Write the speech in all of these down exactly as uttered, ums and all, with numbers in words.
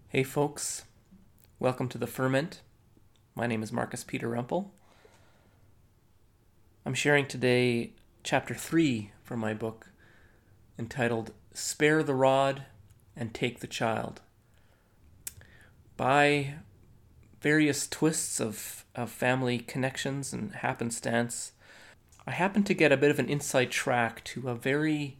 Hey folks, welcome to The Ferment. My name is Marcus Peter Rempel. I'm sharing today chapter three from my book entitled Spare the Rod and Take the Child. By various twists of, of family connections and happenstance, I happened to get a bit of an inside track to a very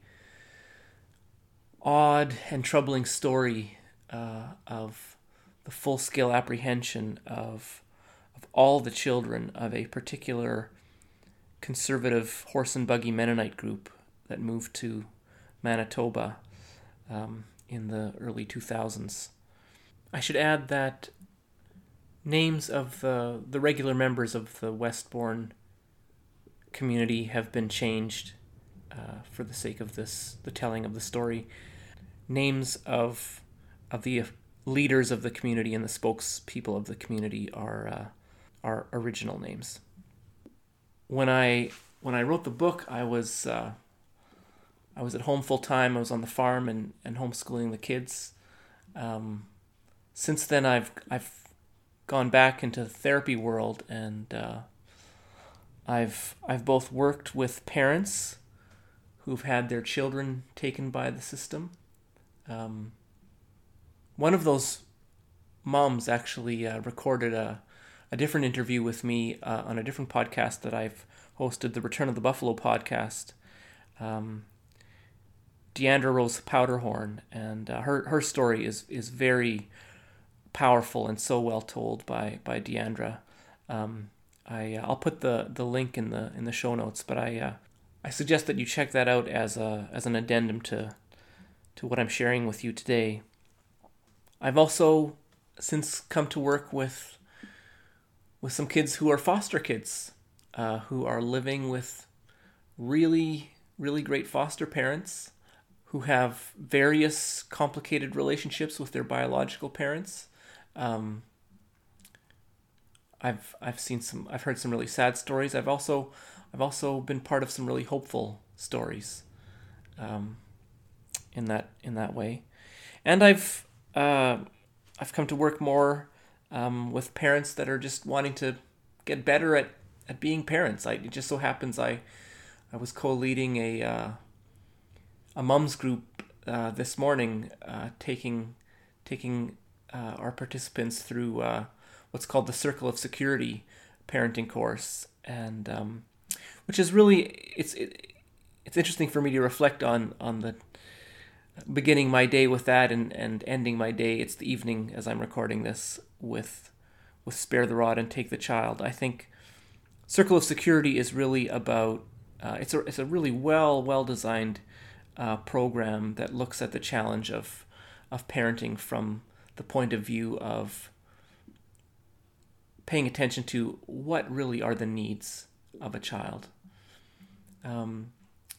odd and troubling story uh, of the full-scale apprehension of of all the children of a particular conservative horse and buggy Mennonite group that moved to Manitoba um, in the early two thousands. I should add that names of the, the regular members of the Westbourne community have been changed uh, for the sake of this, the telling of the story. Names of of the leaders of the community and the spokespeople of the community are uh, are original names. When I when I wrote the book, I was uh, I was at home full time. I was on the farm and, and homeschooling the kids. Um, since then, I've I've gone back into the therapy world, and uh, I've I've both worked with parents who've had their children taken by the system. Um, one of those moms actually uh, recorded a a different interview with me uh, on a different podcast that I've hosted, the Return of the Buffalo podcast. Um, Deandra Rose Powderhorn, and uh, her her story is is very powerful and so well told by by Deandra. Um, I uh, I'll put the, the link in the in the show notes, but I uh, I suggest that you check that out as a as an addendum to to what I'm sharing with you today. I've also since come to work with with some kids who are foster kids, uh, who are living with really, really great foster parents, who have various complicated relationships with their biological parents. Um, I've I've seen some, I've heard some really sad stories. I've also I've also been part of some really hopeful stories, um, in that in that way, and I've uh, I've come to work more um, with parents that are just wanting to get better at, at being parents. I, it just so happens I I was co-leading a uh, a mums group uh, this morning, uh, taking taking uh, our participants through uh, what's called the Circle of Security parenting course, and um, which is really it's it, it's interesting for me to reflect on on the beginning my day with that and, and ending my day. It's the evening as I'm recording this with with Spare the Rod and Take the Child. I think Circle of Security is really about uh, it's a it's a really well well designed uh, program that looks at the challenge of of parenting from the point of view of paying attention to what really are the needs of a child. Um,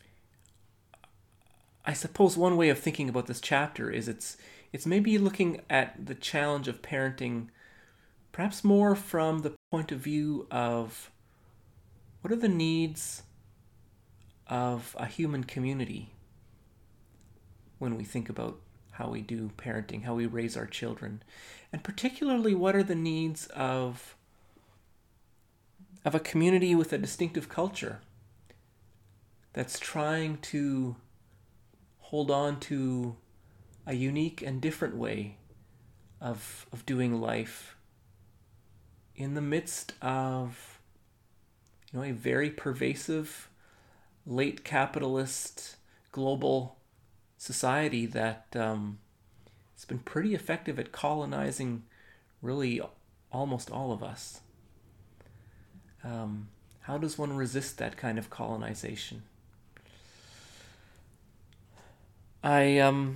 I suppose one way of thinking about this chapter is it's it's maybe looking at the challenge of parenting perhaps more from the point of view of what are the needs of a human community when we think about how we do parenting, how we raise our children, and particularly what are the needs of of a community with a distinctive culture that's trying to hold on to a unique and different way of of doing life in the midst of, you know, a very pervasive late capitalist global society that um, has been pretty effective at colonizing really almost all of us. Um, how does one resist that kind of colonization? I um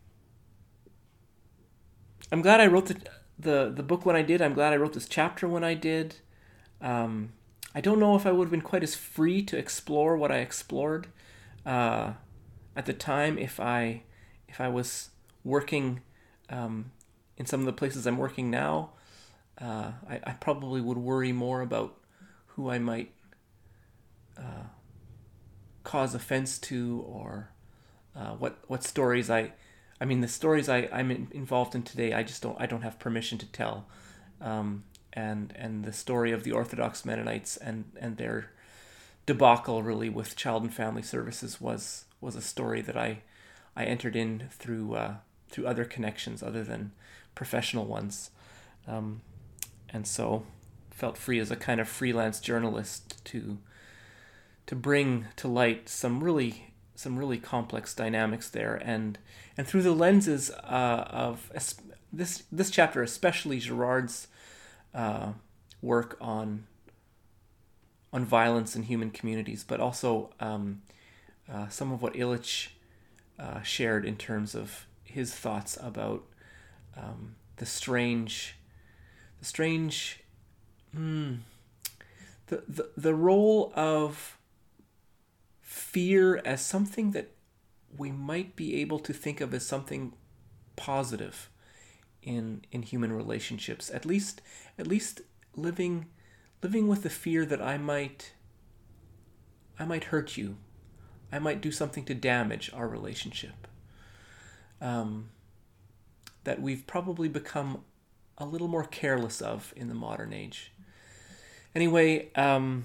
I'm glad I wrote the the the book when I did. I'm glad I wrote this chapter when I did. Um, I don't know if I would have been quite as free to explore what I explored uh, at the time if I if I was working um, in some of the places I'm working now. Uh, I, I probably would worry more about who I might uh, cause offense to, or uh, what what stories I I mean, the stories I, I'm in, involved in today, I just don't I don't have permission to tell. Um, and and the story of the Orthodox Mennonites and, and their debacle really with Child and Family Services was was a story that I I entered in through uh, through other connections other than professional ones, um, and so felt free as a kind of freelance journalist to to bring to light some really some really complex dynamics there, and and through the lenses uh, of this this chapter, especially Girard's uh, work on on violence in human communities, but also um, uh, some of what Illich uh, shared in terms of his thoughts about um, the strange, the strange, hmm, the, the the role of fear as something that we might be able to think of as something positive in in human relationships. At least, at least living. Living with the fear that I might I might hurt you. I might do something to damage our relationship. Um, that we've probably become a little more careless of in the modern age. Anyway, um,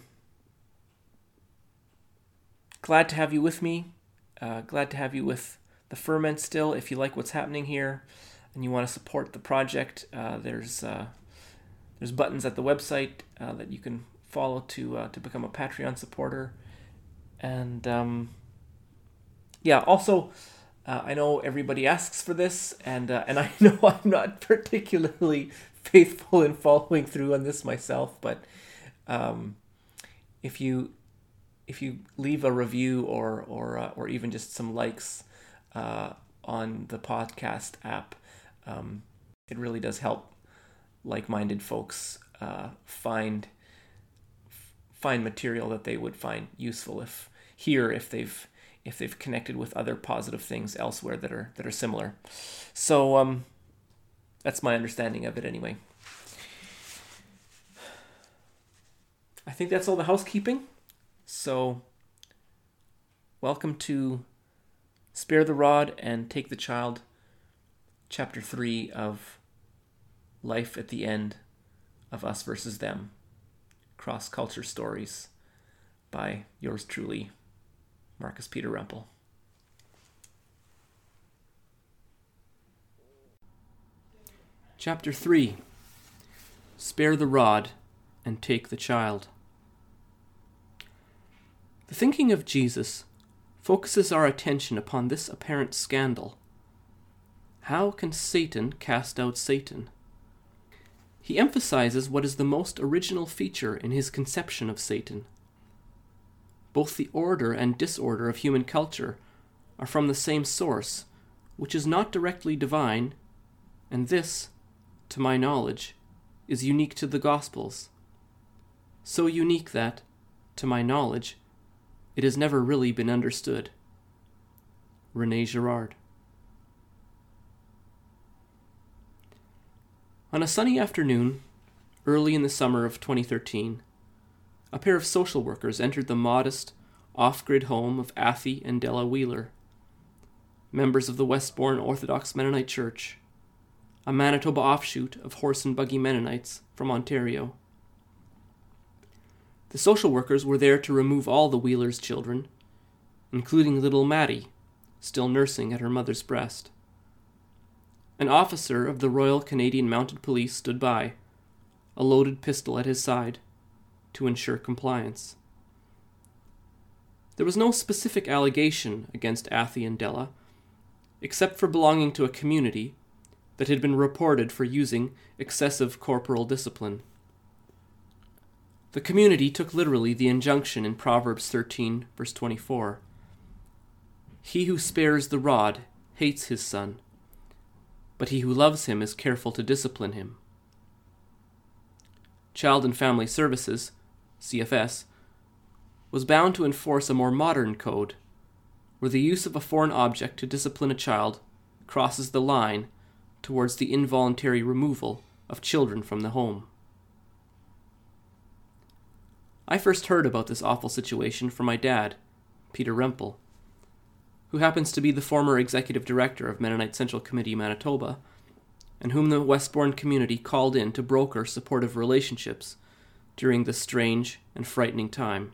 glad to have you with me. Uh, glad to have you with the Ferment still. If you like what's happening here and you want to support the project, uh, there's... Uh, There's buttons at the website uh, that you can follow to uh, to become a Patreon supporter. And um, yeah, also, uh, I know everybody asks for this, and uh, and I know I'm not particularly faithful in following through on this myself, but um, if you if you leave a review or or uh, or even just some likes uh, on the podcast app, um, it really does help like-minded folks uh, find find material that they would find useful if here if they've if they've connected with other positive things elsewhere that are that are similar. So um, that's my understanding of it anyway. I think that's all the housekeeping. So welcome to Spare the Rod and Take the Child, chapter three of Life at the End of Us versus Them, Cross-Culture Stories by yours truly, Marcus Peter Rempel. Chapter three. Spare the Rod and Take the Child. The thinking of Jesus focuses our attention upon this apparent scandal. How can Satan cast out Satan? He emphasizes what is the most original feature in his conception of Satan. Both the order and disorder of human culture are from the same source, which is not directly divine, and this, to my knowledge, is unique to the Gospels. So unique that, to my knowledge, it has never really been understood. René Girard. On a sunny afternoon, early in the summer of twenty thirteen, a pair of social workers entered the modest, off-grid home of Athy and Della Wheeler, members of the Westbourne Orthodox Mennonite Church, a Manitoba offshoot of Horse and Buggy Mennonites from Ontario. The social workers were there to remove all the Wheelers' children, including little Maddie, still nursing at her mother's breast. An officer of the Royal Canadian Mounted Police stood by, a loaded pistol at his side, to ensure compliance. There was no specific allegation against Athy and Della, except for belonging to a community that had been reported for using excessive corporal discipline. The community took literally the injunction in Proverbs thirteen, verse twenty-four. He who spares the rod hates his son, but he who loves him is careful to discipline him. Child and Family Services, C F S, was bound to enforce a more modern code, where the use of a foreign object to discipline a child crosses the line towards the involuntary removal of children from the home. I first heard about this awful situation from my dad, Peter Rempel. who happens to be the former executive director of Mennonite Central Committee Manitoba, and whom the Westbourne community called in to broker supportive relationships during this strange and frightening time.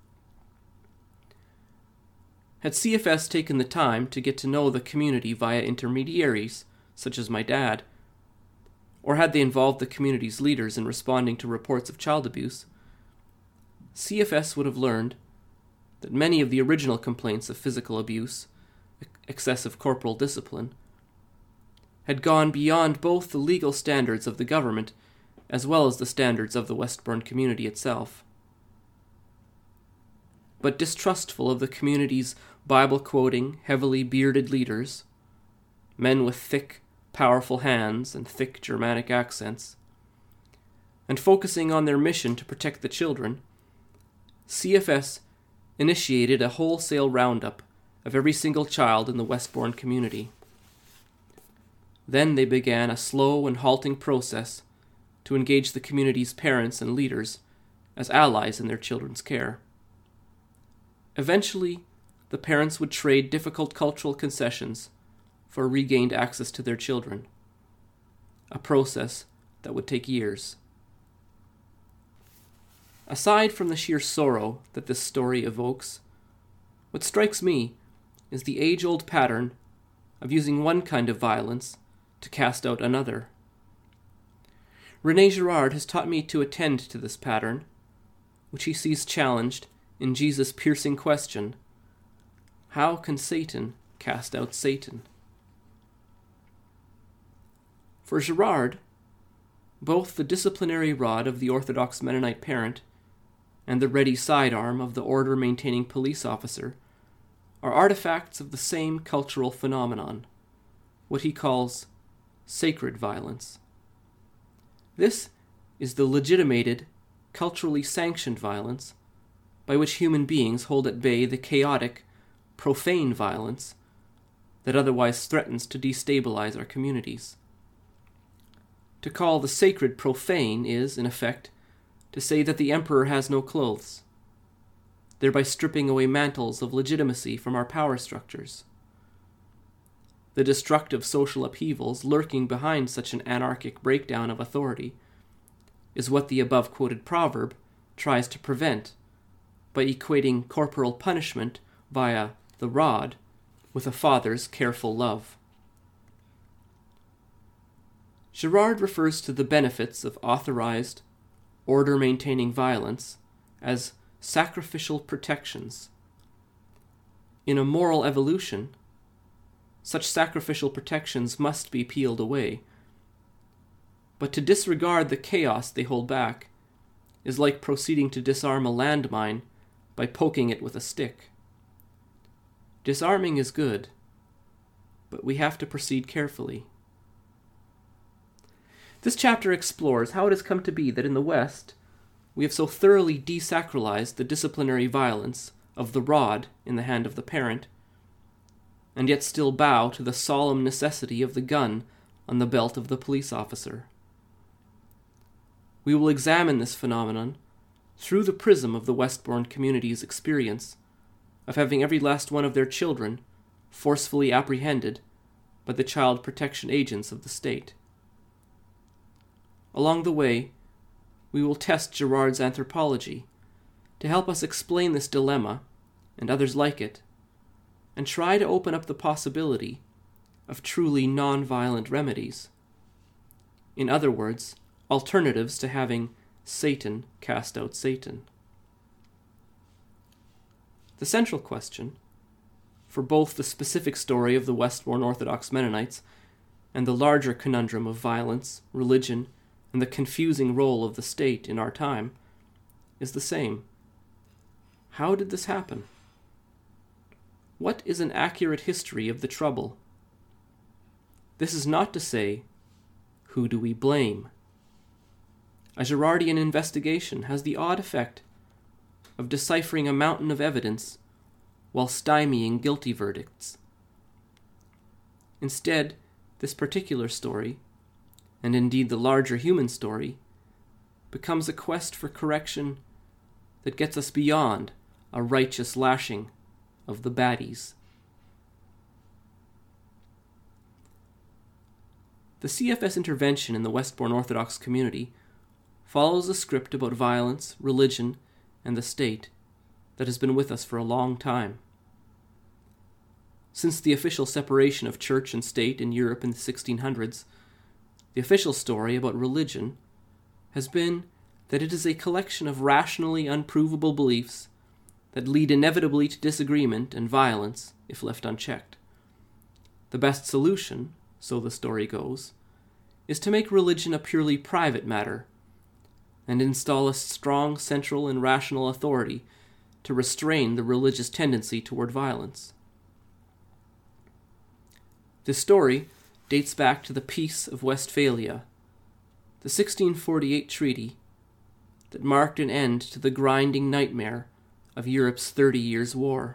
Had C F S taken the time to get to know the community via intermediaries, such as my dad, or had they involved the community's leaders in responding to reports of child abuse, C F S would have learned that many of the original complaints of physical abuse, excessive corporal discipline, had gone beyond both the legal standards of the government as well as the standards of the Westbourne community itself. But distrustful of the community's Bible-quoting, heavily bearded leaders, men with thick, powerful hands and thick Germanic accents, and focusing on their mission to protect the children, C F S initiated a wholesale roundup of every single child in the Westbourne community. Then they began a slow and halting process to engage the community's parents and leaders as allies in their children's care. Eventually, the parents would trade difficult cultural concessions for regained access to their children, a process that would take years. Aside from the sheer sorrow that this story evokes, what strikes me is the age-old pattern of using one kind of violence to cast out another. René Girard has taught me to attend to this pattern, which he sees challenged in Jesus' piercing question, how can Satan cast out Satan? For Girard, both the disciplinary rod of the Orthodox Mennonite parent and the ready sidearm of the order-maintaining police officer are artifacts of the same cultural phenomenon, what he calls sacred violence. This is the legitimated, culturally sanctioned violence by which human beings hold at bay the chaotic, profane violence that otherwise threatens to destabilize our communities. To call the sacred profane is, in effect, to say that the emperor has no clothes, thereby stripping away mantles of legitimacy from our power structures. The destructive social upheavals lurking behind such an anarchic breakdown of authority is what the above-quoted proverb tries to prevent by equating corporal punishment via the rod with a father's careful love. Girard refers to the benefits of authorized, order-maintaining violence as sacrificial protections. In a moral evolution, such sacrificial protections must be peeled away. But to disregard the chaos they hold back is like proceeding to disarm a landmine by poking it with a stick. Disarming is good, but we have to proceed carefully. This chapter explores how it has come to be that in the West, we have so thoroughly desacralized the disciplinary violence of the rod in the hand of the parent, and yet still bow to the solemn necessity of the gun on the belt of the police officer. We will examine this phenomenon through the prism of the Westbourne community's experience of having every last one of their children forcefully apprehended by the child protection agents of the state. Along the way, we will test Girard's anthropology to help us explain this dilemma and others like it, and try to open up the possibility of truly non-violent remedies. In other words, alternatives to having Satan cast out Satan. The central question, for both the specific story of the Westbourne Orthodox Mennonites and the larger conundrum of violence, religion, and the confusing role of the state in our time, is the same. How did this happen? What is an accurate history of the trouble? This is not to say, who do we blame? A Girardian investigation has the odd effect of deciphering a mountain of evidence while stymieing guilty verdicts. Instead, this particular story, and indeed the larger human story, becomes a quest for correction that gets us beyond a righteous lashing of the baddies The C F S intervention in the Westbourne Orthodox community follows a script about violence, religion, and the state that has been with us for a long time. Since the official separation of church and state in Europe in the sixteen hundreds, the official story about religion has been that it is a collection of rationally unprovable beliefs that lead inevitably to disagreement and violence if left unchecked. The best solution, so the story goes, is to make religion a purely private matter and install a strong central and rational authority to restrain the religious tendency toward violence. This story dates back to the Peace of Westphalia, the sixteen forty-eight treaty that marked an end to the grinding nightmare of Europe's Thirty Years' War.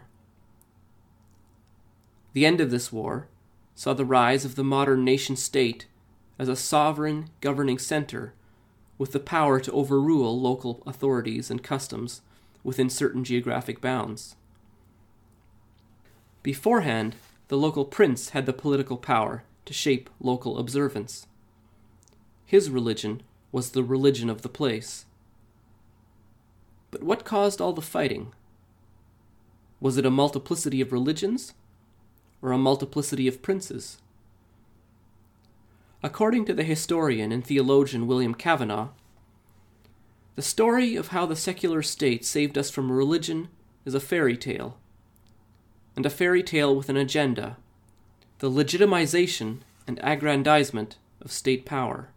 The end of this war saw the rise of the modern nation-state as a sovereign governing center with the power to overrule local authorities and customs within certain geographic bounds. Beforehand, the local prince had the political power to shape local observance. His religion was the religion of the place. But what caused all the fighting? Was it a multiplicity of religions, or a multiplicity of princes? According to the historian and theologian William Kavanagh, the story of how the secular state saved us from religion is a fairy tale, and a fairy tale with an agenda, the legitimization and aggrandizement of state power.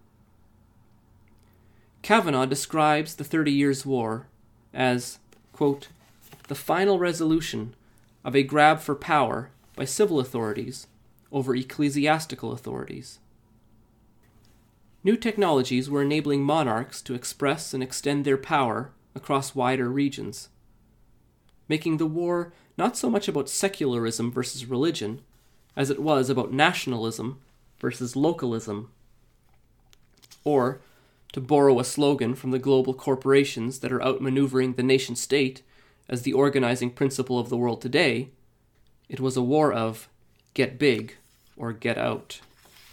Kavanagh describes the Thirty Years' War as, quote, the final resolution of a grab for power by civil authorities over ecclesiastical authorities. New technologies were enabling monarchs to express and extend their power across wider regions, making the war not so much about secularism versus religion as it was about nationalism versus localism. Or, to borrow a slogan from the global corporations that are outmaneuvering the nation-state as the organizing principle of the world today, it was a war of get big or get out.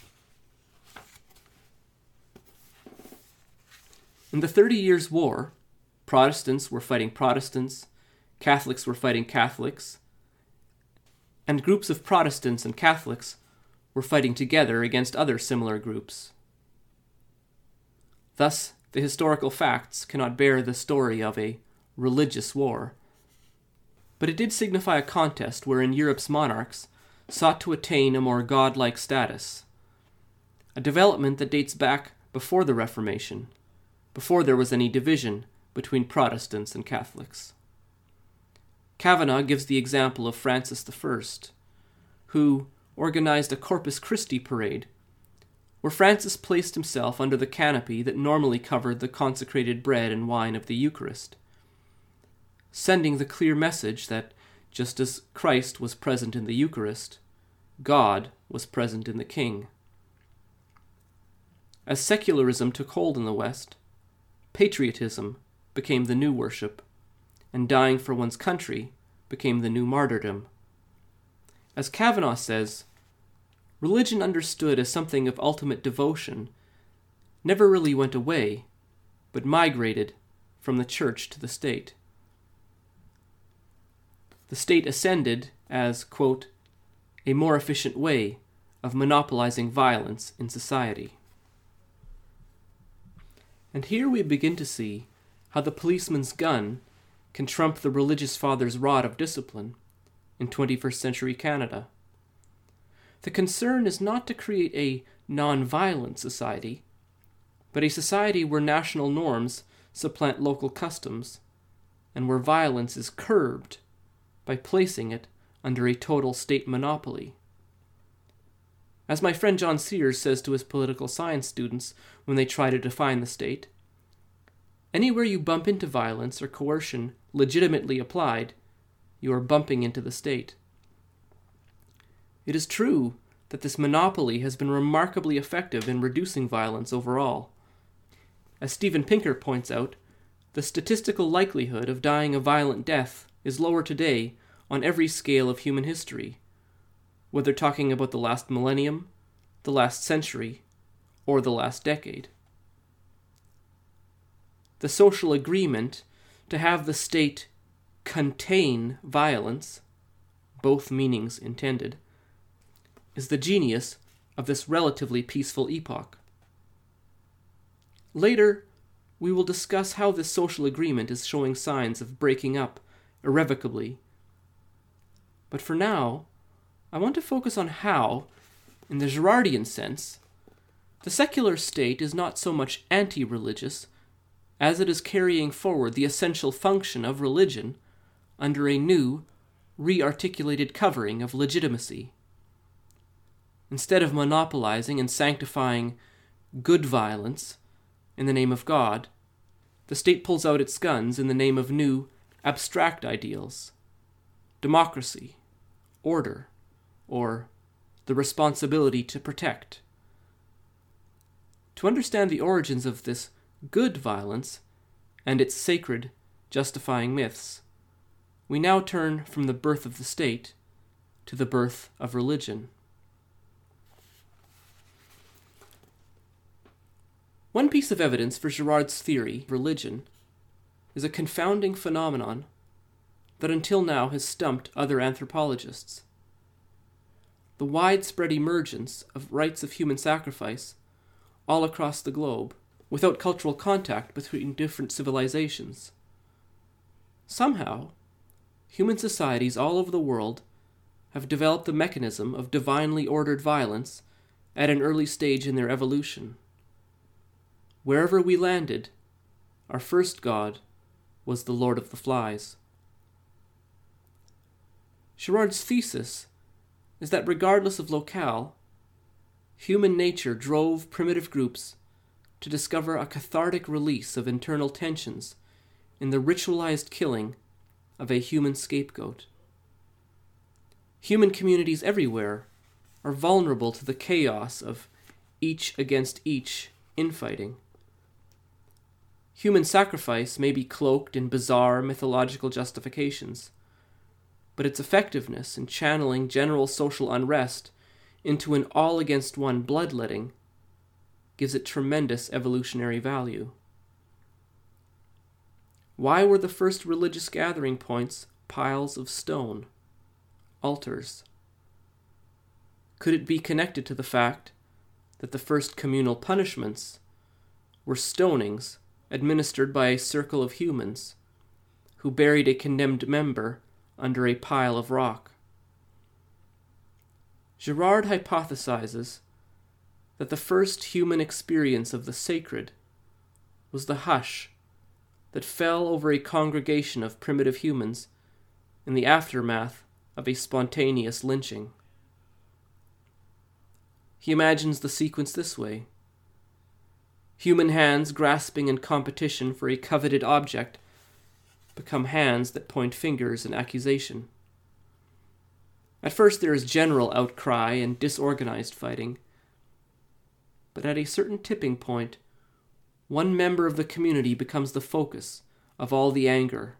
In the Thirty Years' War, Protestants were fighting Protestants, Catholics were fighting Catholics, and groups of Protestants and Catholics were fighting together against other similar groups. Thus, the historical facts cannot bear the story of a religious war, but it did signify a contest wherein Europe's monarchs sought to attain a more godlike status, a development that dates back before the Reformation, before there was any division between Protestants and Catholics. Kavanagh gives the example of Francis the First, who organized a Corpus Christi parade, where Francis placed himself under the canopy that normally covered the consecrated bread and wine of the Eucharist, sending the clear message that just as Christ was present in the Eucharist, God was present in the King. As secularism took hold in the West, patriotism became the new worship, and dying for one's country became the new martyrdom. As Kavanagh says, religion understood as something of ultimate devotion never really went away, but migrated from the church to the state. The state ascended as, quote, a more efficient way of monopolizing violence in society. And here we begin to see how the policeman's gun can trump the religious father's rod of discipline in twenty-first century Canada. The concern is not to create a non-violent society, but a society where national norms supplant local customs, and where violence is curbed by placing it under a total state monopoly. As my friend John Sears says to his political science students when they try to define the state, anywhere you bump into violence or coercion legitimately applied, you are bumping into the state. It is true that this monopoly has been remarkably effective in reducing violence overall. As Steven Pinker points out, the statistical likelihood of dying a violent death is lower today on every scale of human history, whether talking about the last millennium, the last century, or the last decade. The social agreement to have the state contain violence, both meanings intended, is the genius of this relatively peaceful epoch. Later, we will discuss how this social agreement is showing signs of breaking up irrevocably. But for now, I want to focus on how, in the Girardian sense, the secular state is not so much anti-religious as it is carrying forward the essential function of religion under a new, re-articulated covering of legitimacy. Instead of monopolizing and sanctifying good violence in the name of God, the state pulls out its guns in the name of new, abstract ideals: democracy, order, or the responsibility to protect. To understand the origins of this good violence and its sacred, justifying myths, we now turn from the birth of the state to the birth of religion. One piece of evidence for Girard's theory of religion is a confounding phenomenon that until now has stumped other anthropologists: the widespread emergence of rites of human sacrifice all across the globe, without cultural contact between different civilizations. Somehow, human societies all over the world have developed the mechanism of divinely ordered violence at an early stage in their evolution. Wherever we landed, our first god was the Lord of the Flies. Girard's thesis is that regardless of locale, human nature drove primitive groups to discover a cathartic release of internal tensions in the ritualized killing of a human scapegoat. Human communities everywhere are vulnerable to the chaos of each against each infighting. Human sacrifice may be cloaked in bizarre mythological justifications, but its effectiveness in channeling general social unrest into an all-against-one bloodletting gives it tremendous evolutionary value. Why were the first religious gathering points piles of stone, altars? Could it be connected to the fact that the first communal punishments were stonings administered by a circle of humans who buried a condemned member under a pile of rock? Girard hypothesizes that the first human experience of the sacred was the hush that fell over a congregation of primitive humans in the aftermath of a spontaneous lynching. He imagines the sequence this way: human hands grasping in competition for a coveted object become hands that point fingers in accusation. At first there is general outcry and disorganized fighting, but at a certain tipping point, one member of the community becomes the focus of all the anger.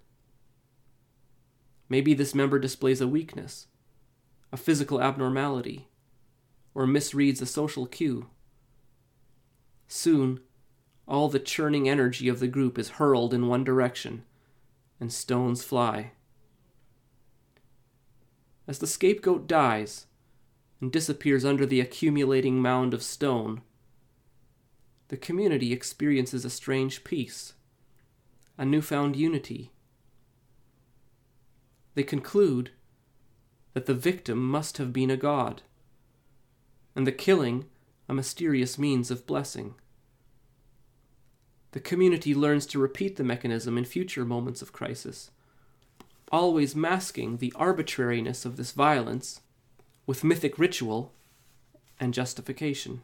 Maybe this member displays a weakness, a physical abnormality, or misreads a social cue. Soon, all the churning energy of the group is hurled in one direction, and stones fly. As the scapegoat dies and disappears under the accumulating mound of stone, the community experiences a strange peace, a newfound unity. They conclude that the victim must have been a god, and the killing a mysterious means of blessing. The community learns to repeat the mechanism in future moments of crisis, always masking the arbitrariness of this violence with mythic ritual and justification.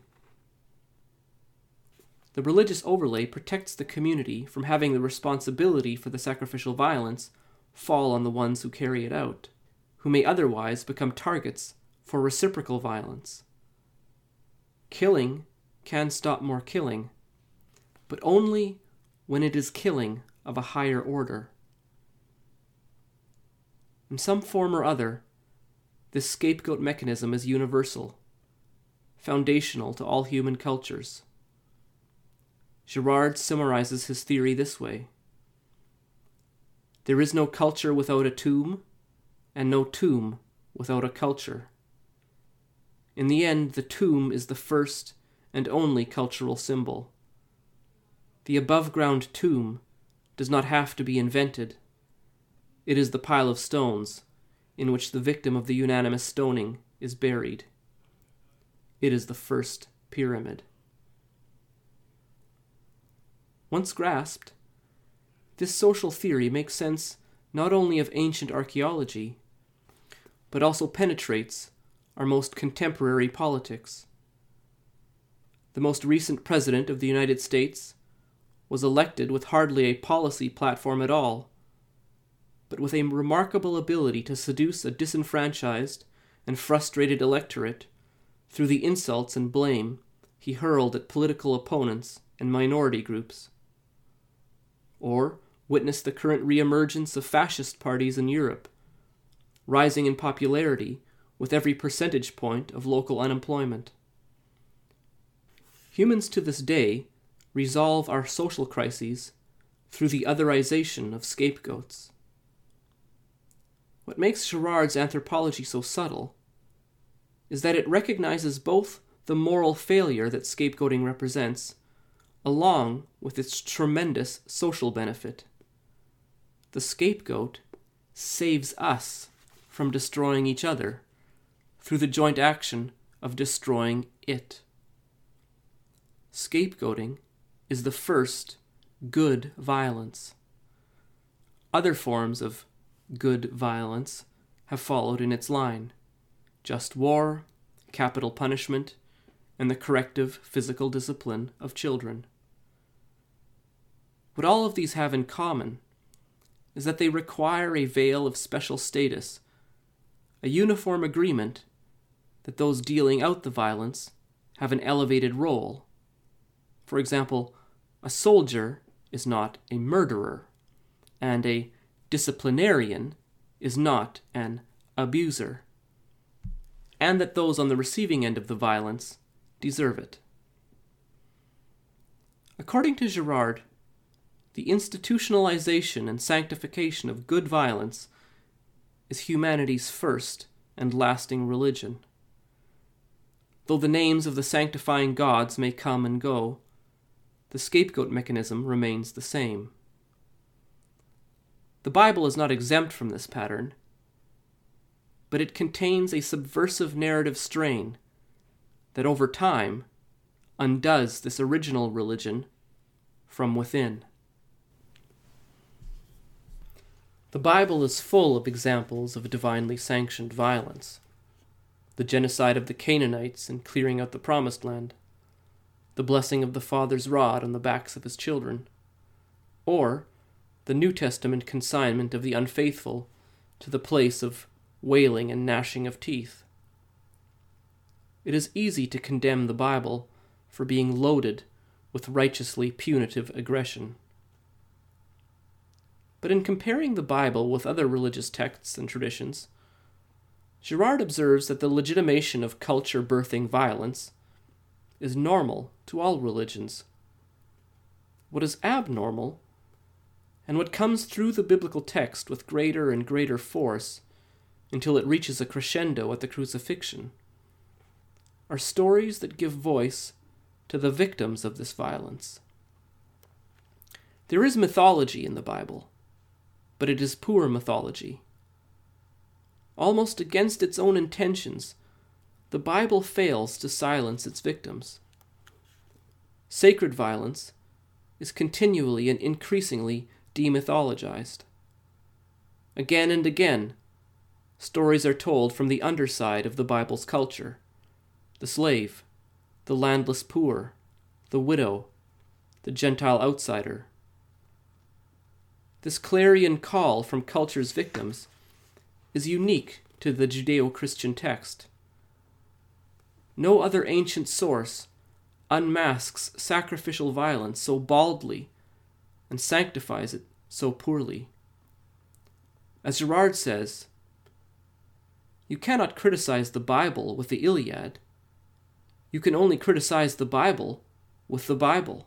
The religious overlay protects the community from having the responsibility for the sacrificial violence fall on the ones who carry it out, who may otherwise become targets for reciprocal violence. Killing can stop more killing, but only when it is killing of a higher order. In some form or other, this scapegoat mechanism is universal, foundational to all human cultures. Girard summarizes his theory this way: there is no culture without a tomb, and no tomb without a culture. In the end, the tomb is the first and only cultural symbol. The above-ground tomb does not have to be invented. It is the pile of stones in which the victim of the unanimous stoning is buried. It is the first pyramid. Once grasped, this social theory makes sense not only of ancient archaeology, but also penetrates our most contemporary politics. The most recent president of the United States was elected with hardly a policy platform at all, but with a remarkable ability to seduce a disenfranchised and frustrated electorate through the insults and blame he hurled at political opponents and minority groups. Or witness the current reemergence of fascist parties in Europe, rising in popularity with every percentage point of local unemployment. Humans to this day resolve our social crises through the otherization of scapegoats. What makes Girard's anthropology so subtle is that it recognizes both the moral failure that scapegoating represents, along with its tremendous social benefit. The scapegoat saves us from destroying each other through the joint action of destroying it. Scapegoating is the first good violence. Other forms of good violence have followed in its line: just war, capital punishment, and the corrective physical discipline of children. What all of these have in common is that they require a veil of special status, a uniform agreement that those dealing out the violence have an elevated role. For example, a soldier is not a murderer, and a disciplinarian is not an abuser, and that those on the receiving end of the violence deserve it. According to Girard, the institutionalization and sanctification of good violence is humanity's first and lasting religion. Though the names of the sanctifying gods may come and go, the scapegoat mechanism remains the same. The Bible is not exempt from this pattern, but it contains a subversive narrative strain that over time undoes this original religion from within. The Bible is full of examples of divinely sanctioned violence. The genocide of the Canaanites in clearing out the Promised Land, the blessing of the father's rod on the backs of his children, or the New Testament consignment of the unfaithful to the place of wailing and gnashing of teeth. It is easy to condemn the Bible for being loaded with righteously punitive aggression. But in comparing the Bible with other religious texts and traditions, Girard observes that the legitimation of culture birthing violence is normal to all religions. What is abnormal, and what comes through the biblical text with greater and greater force until it reaches a crescendo at the crucifixion, are stories that give voice to the victims of this violence. There is mythology in the Bible, but it is poor mythology. Almost against its own intentions, the Bible fails to silence its victims. Sacred violence is continually and increasingly demythologized. Again and again, stories are told from the underside of the Bible's culture: the slave, the landless poor, the widow, the Gentile outsider. This clarion call from culture's victims is unique to the Judeo-Christian text. No other ancient source unmasks sacrificial violence so baldly and sanctifies it so poorly. As Girard says, you cannot criticize the Bible with the Iliad. You can only criticize the Bible with the Bible.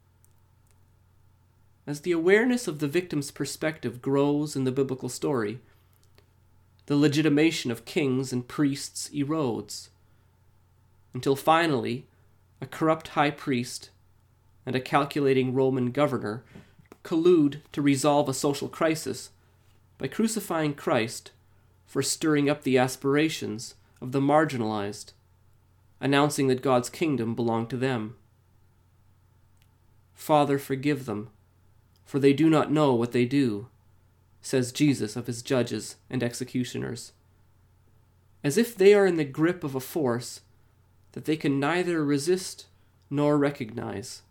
As the awareness of the victim's perspective grows in the biblical story, the legitimation of kings and priests erodes, until finally a corrupt high priest and a calculating Roman governor collude to resolve a social crisis by crucifying Christ for stirring up the aspirations of the marginalized, announcing that God's kingdom belonged to them. Father, forgive them, for they do not know what they do, says Jesus of his judges and executioners, as if they are in the grip of a force that they can neither resist nor recognize.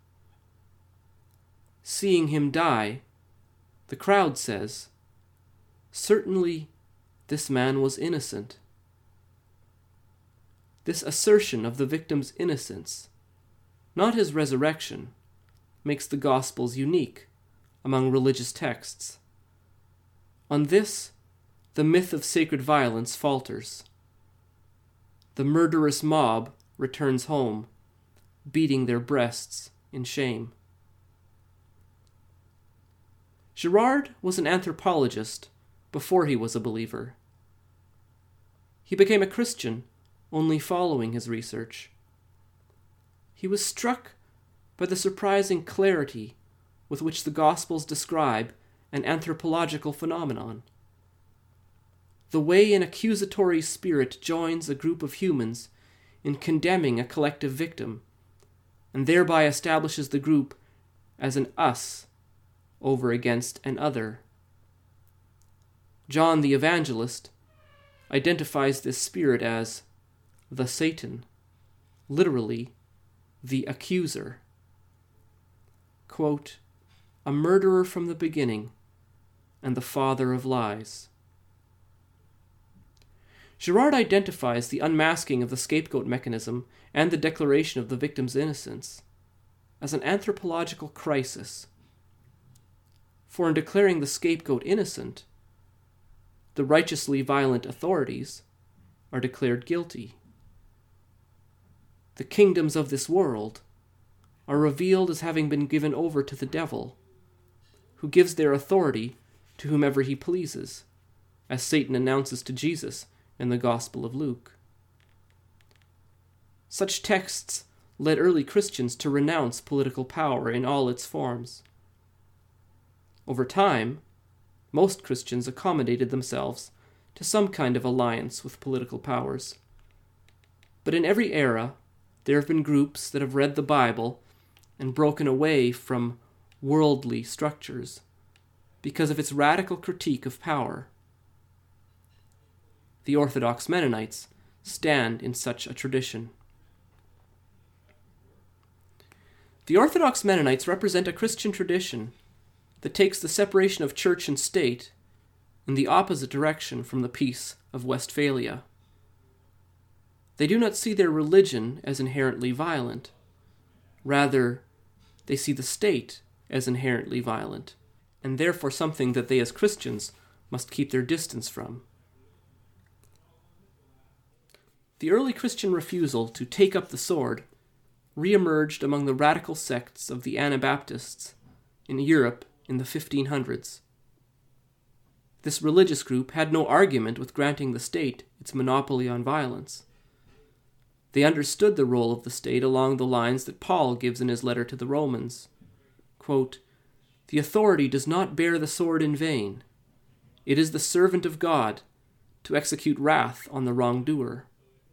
Seeing him die, the crowd says, "Certainly this man was innocent." This assertion of the victim's innocence, not his resurrection, makes the Gospels unique among religious texts. On this, the myth of sacred violence falters. The murderous mob returns home, beating their breasts in shame. Girard was an anthropologist before he was a believer. He became a Christian only following his research. He was struck by the surprising clarity with which the Gospels describe an anthropological phenomenon. The way an accusatory spirit joins a group of humans in condemning a collective victim, and thereby establishes the group as an us over against an other. John the Evangelist identifies this spirit as the Satan, literally, the accuser. Quote, "A murderer from the beginning, and the father of lies." Girard identifies the unmasking of the scapegoat mechanism and the declaration of the victim's innocence as an anthropological crisis. For in declaring the scapegoat innocent, the righteously violent authorities are declared guilty. The kingdoms of this world are revealed as having been given over to the devil, who gives their authority to whomever he pleases, as Satan announces to Jesus in the Gospel of Luke. Such texts led early Christians to renounce political power in all its forms. Over time, most Christians accommodated themselves to some kind of alliance with political powers. But in every era, there have been groups that have read the Bible and broken away from worldly structures because of its radical critique of power. The Orthodox Mennonites stand in such a tradition. The Orthodox Mennonites represent a Christian tradition that takes the separation of church and state in the opposite direction from the Peace of Westphalia. They do not see their religion as inherently violent. Rather, they see the state as inherently violent, and therefore something that they as Christians must keep their distance from. The early Christian refusal to take up the sword re-emerged among the radical sects of the Anabaptists in Europe in the fifteen hundreds. This religious group had no argument with granting the state its monopoly on violence. They understood the role of the state along the lines that Paul gives in his letter to the Romans. Quote, "The authority does not bear the sword in vain. It is the servant of God to execute wrath on the wrongdoer."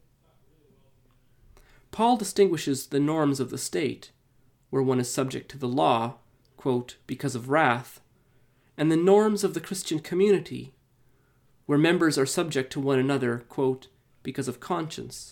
Paul distinguishes the norms of the state, where one is subject to the law, quote, "because of wrath," and the norms of the Christian community, where members are subject to one another, quote, "because of conscience."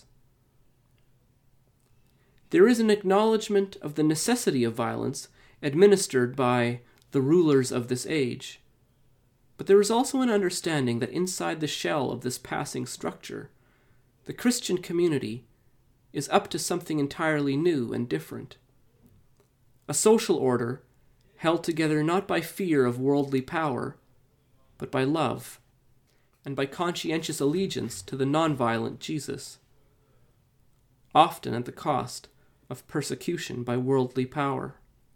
There is an acknowledgement of the necessity of violence administered by the rulers of this age, but there is also an understanding that inside the shell of this passing structure, the Christian community is up to something entirely new and different. A social order held together not by fear of worldly power, but by love, and by conscientious allegiance to the nonviolent Jesus. often at the cost of persecution by worldly power.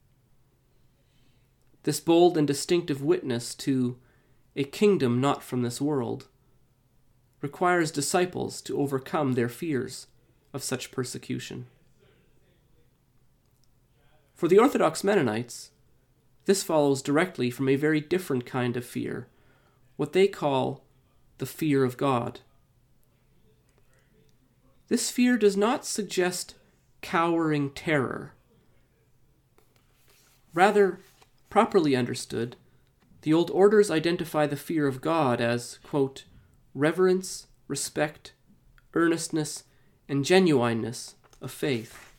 This bold and distinctive witness to a kingdom not from this world requires disciples to overcome their fears of such persecution. For the Orthodox Mennonites, this follows directly from a very different kind of fear, what they call the fear of God. This fear does not suggest cowering terror. Rather, properly understood, the old orders identify the fear of God as, quote, reverence, respect, earnestness, and genuineness of faith.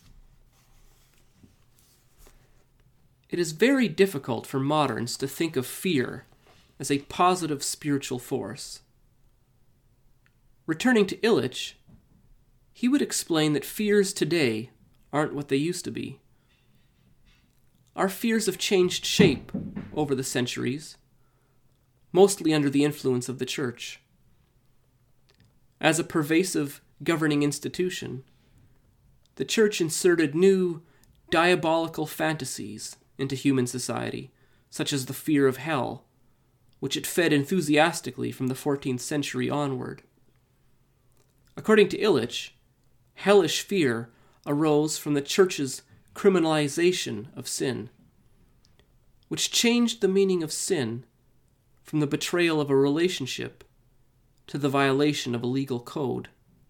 It is very difficult for moderns to think of fear as a positive spiritual force. Returning to Illich, he would explain that fears today aren't what they used to be. Our fears have changed shape over the centuries, mostly under the influence of the Church. As a pervasive governing institution, the Church inserted new diabolical fantasies into human society, such as the fear of hell, which it fed enthusiastically from the fourteenth century onward. According to Illich, hellish fear arose from the Church's criminalization of sin, which changed the meaning of sin from the betrayal of a relationship to the violation of a legal code.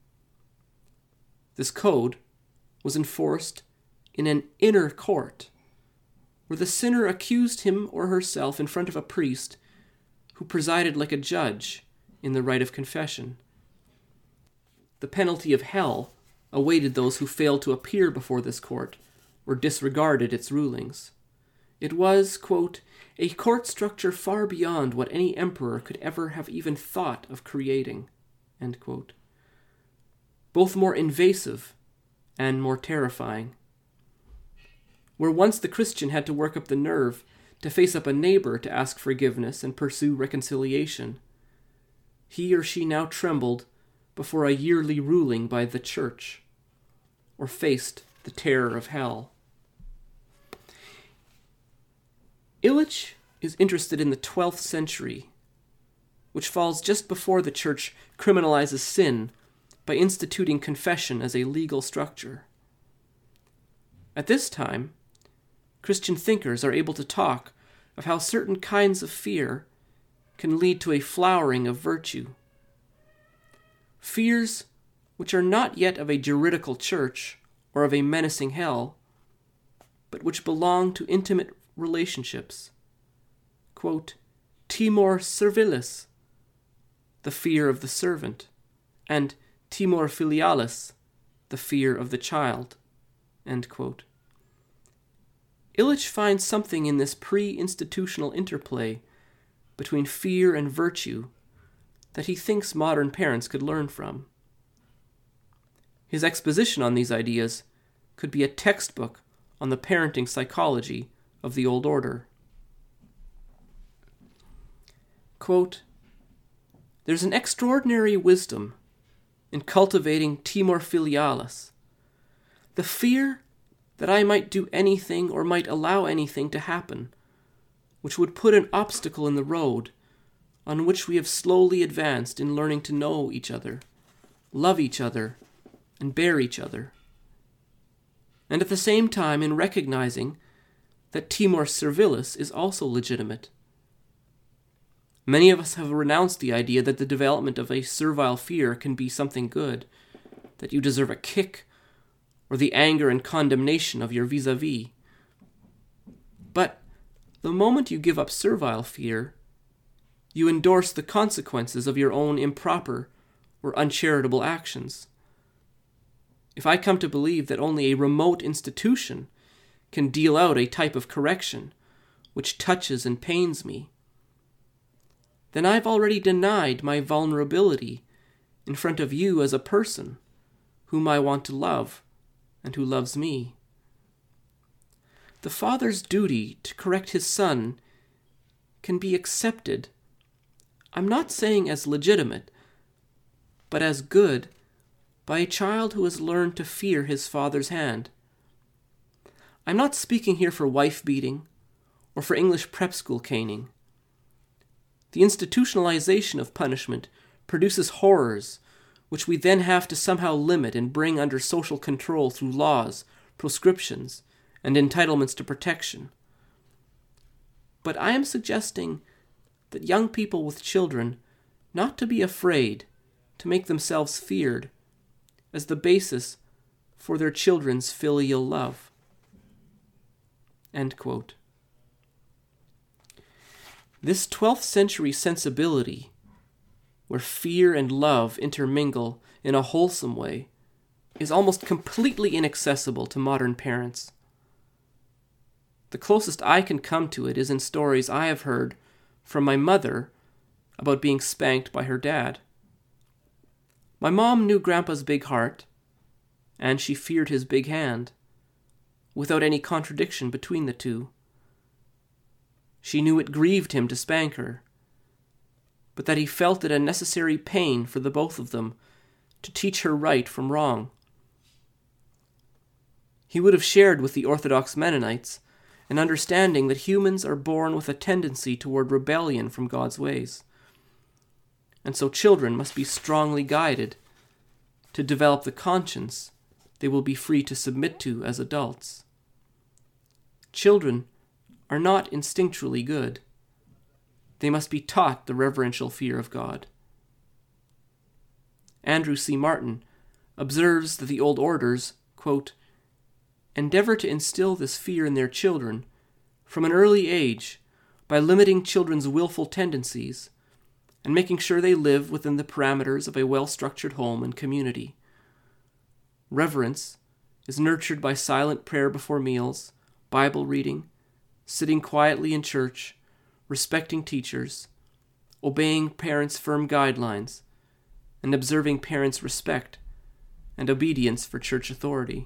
This code was enforced in an inner court, where the sinner accused him or herself in front of a priest who presided like a judge in the rite of confession. The penalty of hell awaited those who failed to appear before this court or disregarded its rulings. It was, quote, a court structure far beyond what any emperor could ever have even thought of creating, end quote. Both more invasive and more terrifying. Where once the Christian had to work up the nerve to face up a neighbor to ask forgiveness and pursue reconciliation, he or she now trembled before a yearly ruling by the Church, or faced the terror of hell. Illich is interested in the twelfth century, which falls just before the Church criminalizes sin by instituting confession as a legal structure. At this time, Christian thinkers are able to talk of how certain kinds of fear can lead to a flowering of virtue. Fears which are not yet of a juridical church or of a menacing hell, but which belong to intimate relationships. Quote, timor servilis, the fear of the servant, and timor filialis, the fear of the child, end quote. Illich finds something in this pre-institutional interplay between fear and virtue that he thinks modern parents could learn from. His exposition on these ideas could be a textbook on the parenting psychology of the old order. Quote, there's an extraordinary wisdom in cultivating timor filialis, the fear that I might do anything or might allow anything to happen which would put an obstacle in the road on which we have slowly advanced in learning to know each other, love each other, and bear each other. And at the same time in recognizing that timor servilis is also legitimate. Many of us have renounced the idea that the development of a servile fear can be something good, that you deserve a kick or the anger and condemnation of your vis-a-vis. But the moment you give up servile fear, you endorse the consequences of your own improper or uncharitable actions. If I come to believe that only a remote institution can deal out a type of correction which touches and pains me, then I've already denied my vulnerability in front of you as a person whom I want to love and who loves me. The father's duty to correct his son can be accepted, I'm not saying as legitimate, but as good, by a child who has learned to fear his father's hand. I'm not speaking here for wife-beating or for English prep school caning. The institutionalization of punishment produces horrors which we then have to somehow limit and bring under social control through laws, proscriptions, and entitlements to protection. But I am suggesting that young people with children not to be afraid to make themselves feared as the basis for their children's filial love. End quote. This twelfth century sensibility, where fear and love intermingle in a wholesome way, is almost completely inaccessible to modern parents. The closest I can come to it is in stories I have heard from my mother about being spanked by her dad. My mom knew Grandpa's big heart, and she feared his big hand, without any contradiction between the two. She knew it grieved him to spank her, but that he felt it a necessary pain for the both of them to teach her right from wrong. He would have shared with the Orthodox Mennonites an understanding that humans are born with a tendency toward rebellion from God's ways, and so children must be strongly guided to develop the conscience they will be free to submit to as adults. Children are not instinctually good. They must be taught the reverential fear of God. Andrew C. Martin observes that the old orders, quote, endeavor to instill this fear in their children from an early age by limiting children's willful tendencies and making sure they live within the parameters of a well-structured home and community. Reverence is nurtured by silent prayer before meals, Bible reading, sitting quietly in church, respecting teachers, obeying parents' firm guidelines, and observing parents' respect and obedience for church authority.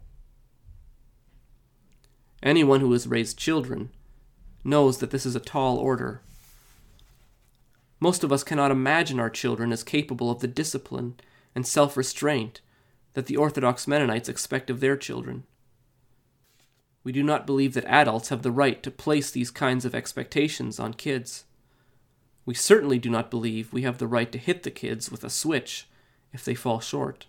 Anyone who has raised children knows that this is a tall order. Most of us cannot imagine our children as capable of the discipline and self-restraint that the Orthodox Mennonites expect of their children. We do not believe that adults have the right to place these kinds of expectations on kids. We certainly do not believe we have the right to hit the kids with a switch if they fall short.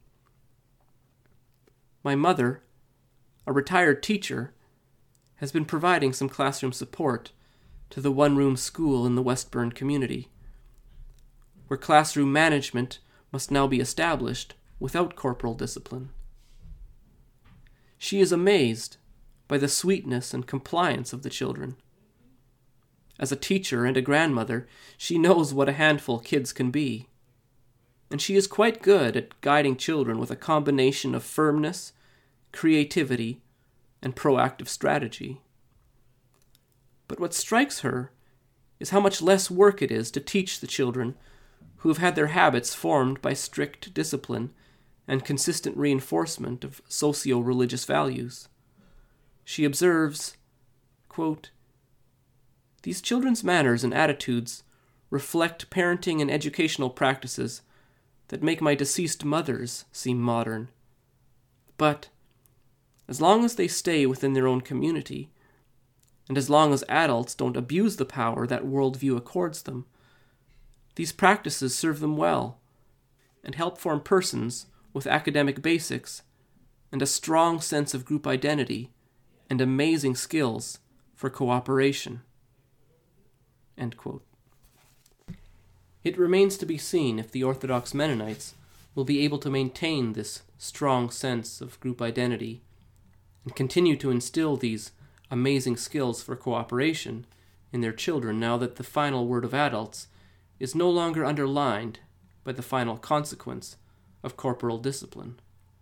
My mother, a retired teacher, has been providing some classroom support to the one-room school in the Westburn community, where classroom management must now be established without corporal discipline. She is amazed by the sweetness and compliance of the children. As a teacher and a grandmother, she knows what a handful kids can be, and she is quite good at guiding children with a combination of firmness, creativity, and proactive strategy. But what strikes her is how much less work it is to teach the children who have had their habits formed by strict discipline and consistent reinforcement of socio-religious values. She observes, quote, these children's manners and attitudes reflect parenting and educational practices that make my deceased mothers seem modern. But as long as they stay within their own community, and as long as adults don't abuse the power that worldview accords them, these practices serve them well and help form persons with academic basics and a strong sense of group identity and amazing skills for cooperation. End quote. It remains to be seen if the Orthodox Mennonites will be able to maintain this strong sense of group identity and continue to instill these amazing skills for cooperation in their children now that the final word of adults is no longer underlined by the final consequence of corporal discipline.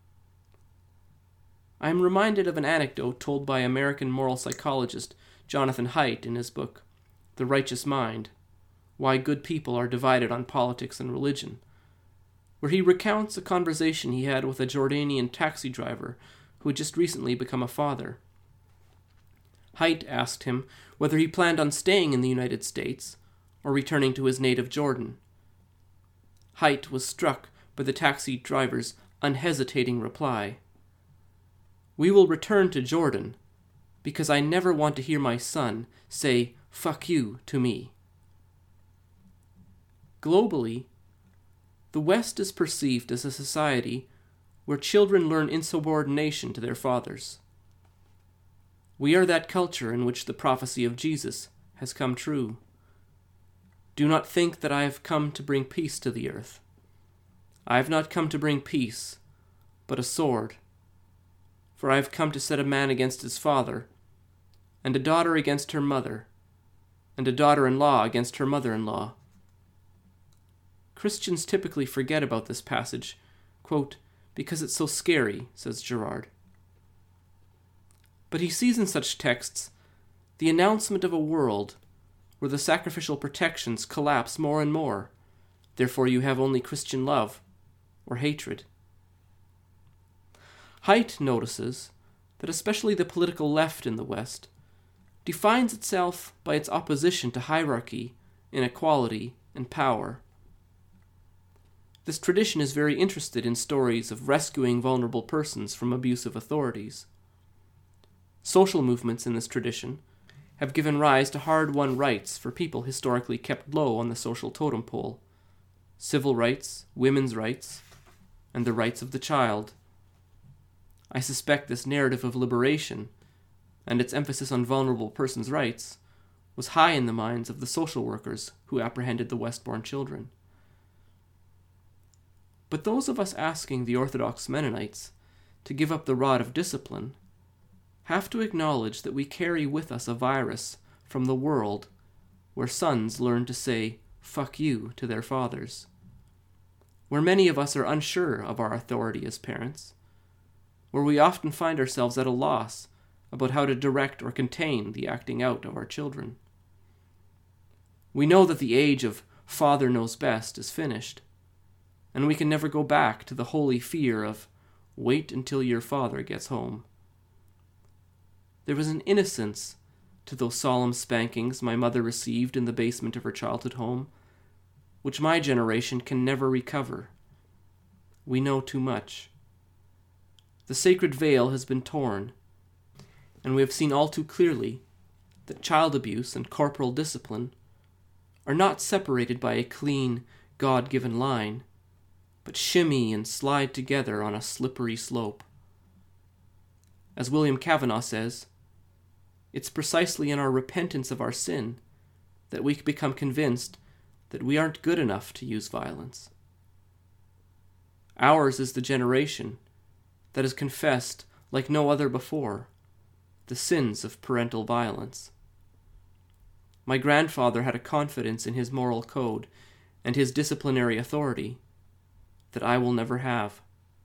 I am reminded of an anecdote told by American moral psychologist Jonathan Haidt in his book, The Righteous Mind, Why Good People Are Divided on Politics and Religion, where he recounts a conversation he had with a Jordanian taxi driver who had just recently become a father. Haidt asked him whether he planned on staying in the United States or returning to his native Jordan. Haidt was struck by the taxi driver's unhesitating reply. We will return to Jordan, because I never want to hear my son say, "Fuck you," to me. Globally, the West is perceived as a society where children learn insubordination to their fathers. We are that culture in which the prophecy of Jesus has come true. Do not think that I have come to bring peace to the earth. I have not come to bring peace, but a sword. For I have come to set a man against his father, and a daughter against her mother, and a daughter-in-law against her mother-in-law. Christians typically forget about this passage, quote, because it's so scary, says Girard. But he sees in such texts the announcement of a world where the sacrificial protections collapse more and more, therefore you have only Christian love or hatred. Haidt notices that especially the political left in the West defines itself by its opposition to hierarchy, inequality, and power. This tradition is very interested in stories of rescuing vulnerable persons from abusive authorities. Social movements in this tradition have given rise to hard-won rights for people historically kept low on the social totem pole: civil rights, women's rights, and the rights of the child. I suspect this narrative of liberation, and its emphasis on vulnerable persons' rights, was high in the minds of the social workers who apprehended the Westbourne children. But those of us asking the Orthodox Mennonites to give up the rod of discipline have to acknowledge that we carry with us a virus from the world where sons learn to say, "fuck you," to their fathers, where many of us are unsure of our authority as parents, where we often find ourselves at a loss about how to direct or contain the acting out of our children. We know that the age of "father knows best" is finished, and we can never go back to the holy fear of "wait until your father gets home." There was an innocence to those solemn spankings my mother received in the basement of her childhood home, which my generation can never recover. We know too much. The sacred veil has been torn, and we have seen all too clearly that child abuse and corporal discipline are not separated by a clean, God-given line, but shimmy and slide together on a slippery slope. As William Cavanaugh says, it's precisely in our repentance of our sin that we become convinced that we aren't good enough to use violence. Ours is the generation that has confessed, like no other before, the sins of parental violence. My grandfather had a confidence in his moral code and his disciplinary authority that I will never have.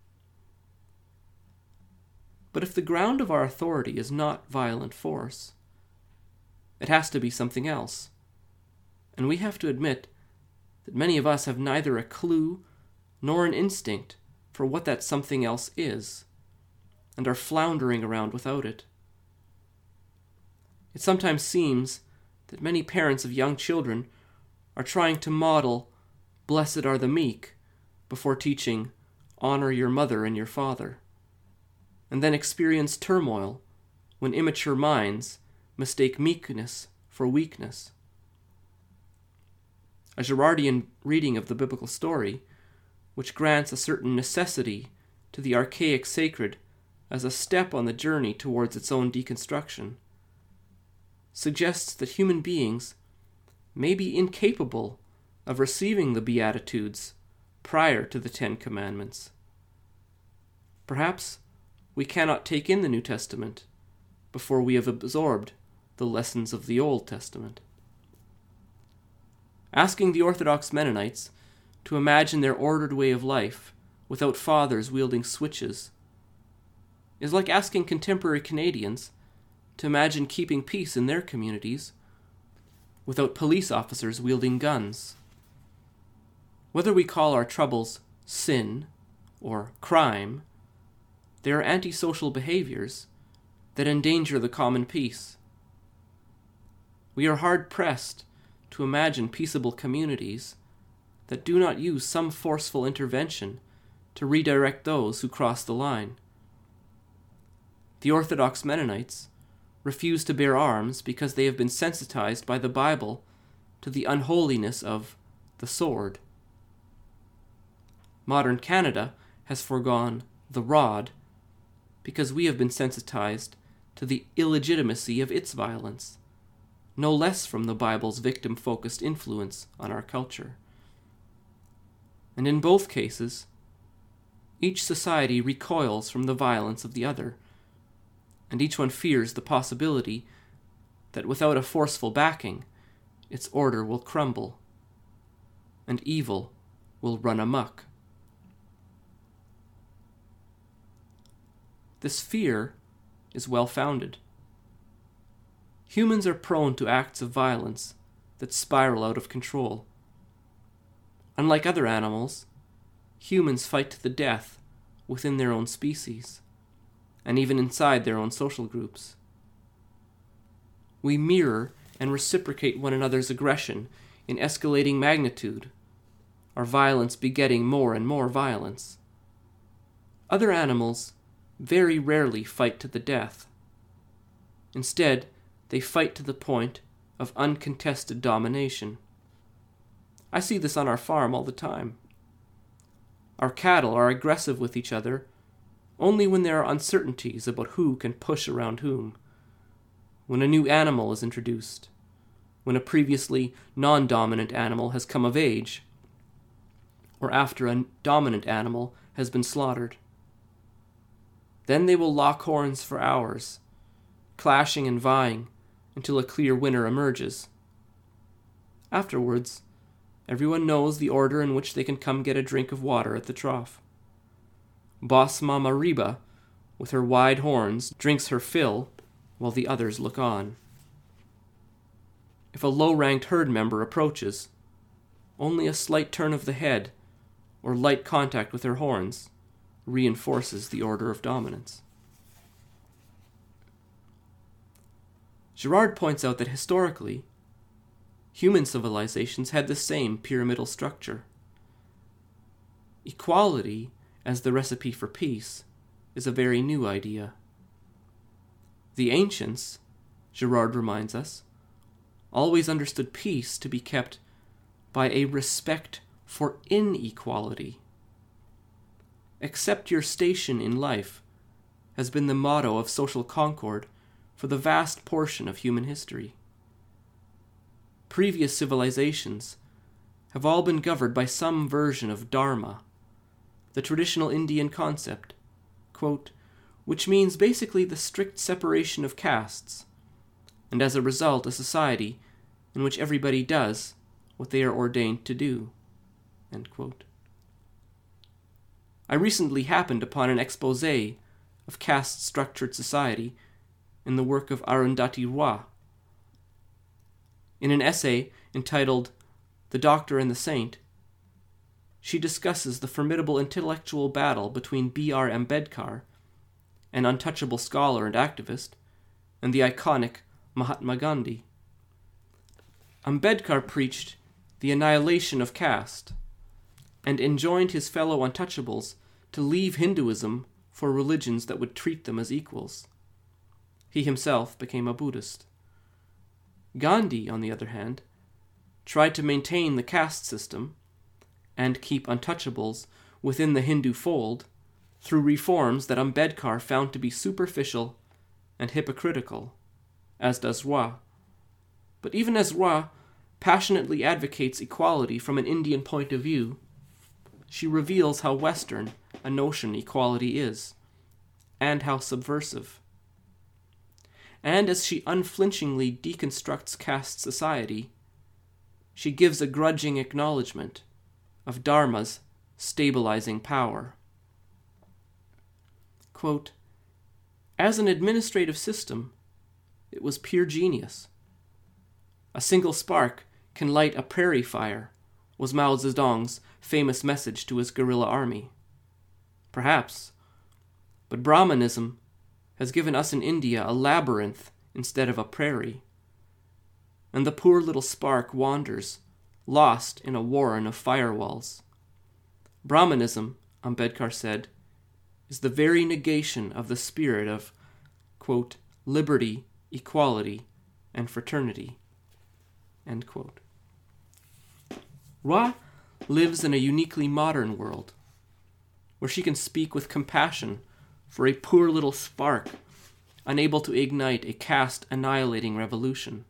But if the ground of our authority is not violent force, it has to be something else. And we have to admit that many of us have neither a clue nor an instinct for what that something else is, and are floundering around without it. It sometimes seems that many parents of young children are trying to model "blessed are the meek" before teaching "honor your mother and your father," and then experience turmoil when immature minds mistake meekness for weakness. A Girardian reading of the biblical story, which grants a certain necessity to the archaic sacred as a step on the journey towards its own deconstruction, suggests that human beings may be incapable of receiving the Beatitudes prior to the Ten Commandments. Perhaps we cannot take in the New Testament before we have absorbed the lessons of the Old Testament. Asking the Orthodox Mennonites to imagine their ordered way of life without fathers wielding switches is like asking contemporary Canadians to imagine keeping peace in their communities without police officers wielding guns. Whether we call our troubles sin or crime, they are antisocial behaviors that endanger the common peace. We are hard-pressed to imagine peaceable communities that do not use some forceful intervention to redirect those who cross the line. The Orthodox Mennonites refuse to bear arms because they have been sensitized by the Bible to the unholiness of the sword. Modern Canada has foregone the rod because we have been sensitized to the illegitimacy of its violence, no less from the Bible's victim-focused influence on our culture. And in both cases, each society recoils from the violence of the other, and each one fears the possibility that without a forceful backing, its order will crumble, and evil will run amok. This fear is well-founded. Humans are prone to acts of violence that spiral out of control. Unlike other animals, humans fight to the death within their own species, and even inside their own social groups. We mirror and reciprocate one another's aggression in escalating magnitude, our violence begetting more and more violence. Other animals very rarely fight to the death. Instead, they fight to the point of uncontested domination. I see this on our farm all the time. Our cattle are aggressive with each other only when there are uncertainties about who can push around whom, when a new animal is introduced, when a previously non-dominant animal has come of age, or after a dominant animal has been slaughtered. Then they will lock horns for hours, clashing and vying until a clear winner emerges. Afterwards, everyone knows the order in which they can come get a drink of water at the trough. Boss Mama Reba, with her wide horns, drinks her fill while the others look on. If a low-ranked herd member approaches, only a slight turn of the head or light contact with her horns reinforces the order of dominance. Girard points out that historically, human civilizations had the same pyramidal structure. Equality as the recipe for peace is a very new idea. The ancients, Girard reminds us, always understood peace to be kept by a respect for inequality. Accept your station in life has been the motto of social concord for the vast portion of human history. Previous civilizations have all been governed by some version of dharma, the traditional Indian concept, quote, which means basically the strict separation of castes, and as a result a society in which everybody does what they are ordained to do, end quote. I recently happened upon an exposé of caste-structured society in the work of Arundhati Roy. In an essay entitled The Doctor and the Saint, she discusses the formidable intellectual battle between B R Ambedkar, an untouchable scholar and activist, and the iconic Mahatma Gandhi. Ambedkar preached the annihilation of caste, and enjoined his fellow untouchables to leave Hinduism for religions that would treat them as equals. He himself became a Buddhist. Gandhi, on the other hand, tried to maintain the caste system and keep untouchables within the Hindu fold through reforms that Ambedkar found to be superficial and hypocritical, as does Roy. But even as Roy passionately advocates equality from an Indian point of view, she reveals how Western a notion equality is, and how subversive. And as she unflinchingly deconstructs caste society, she gives a grudging acknowledgement of Dharma's stabilizing power. Quote, as an administrative system, it was pure genius. A single spark can light a prairie fire, was Mao Zedong's famous message to his guerrilla army. Perhaps, but Brahmanism has given us in India a labyrinth instead of a prairie, and the poor little spark wanders lost in a warren of firewalls. Brahmanism, Ambedkar said, is the very negation of the spirit of, quote, liberty, equality, and fraternity. End quote. Roy lives in a uniquely modern world, where she can speak with compassion for a poor little spark unable to ignite a caste-annihilating revolution.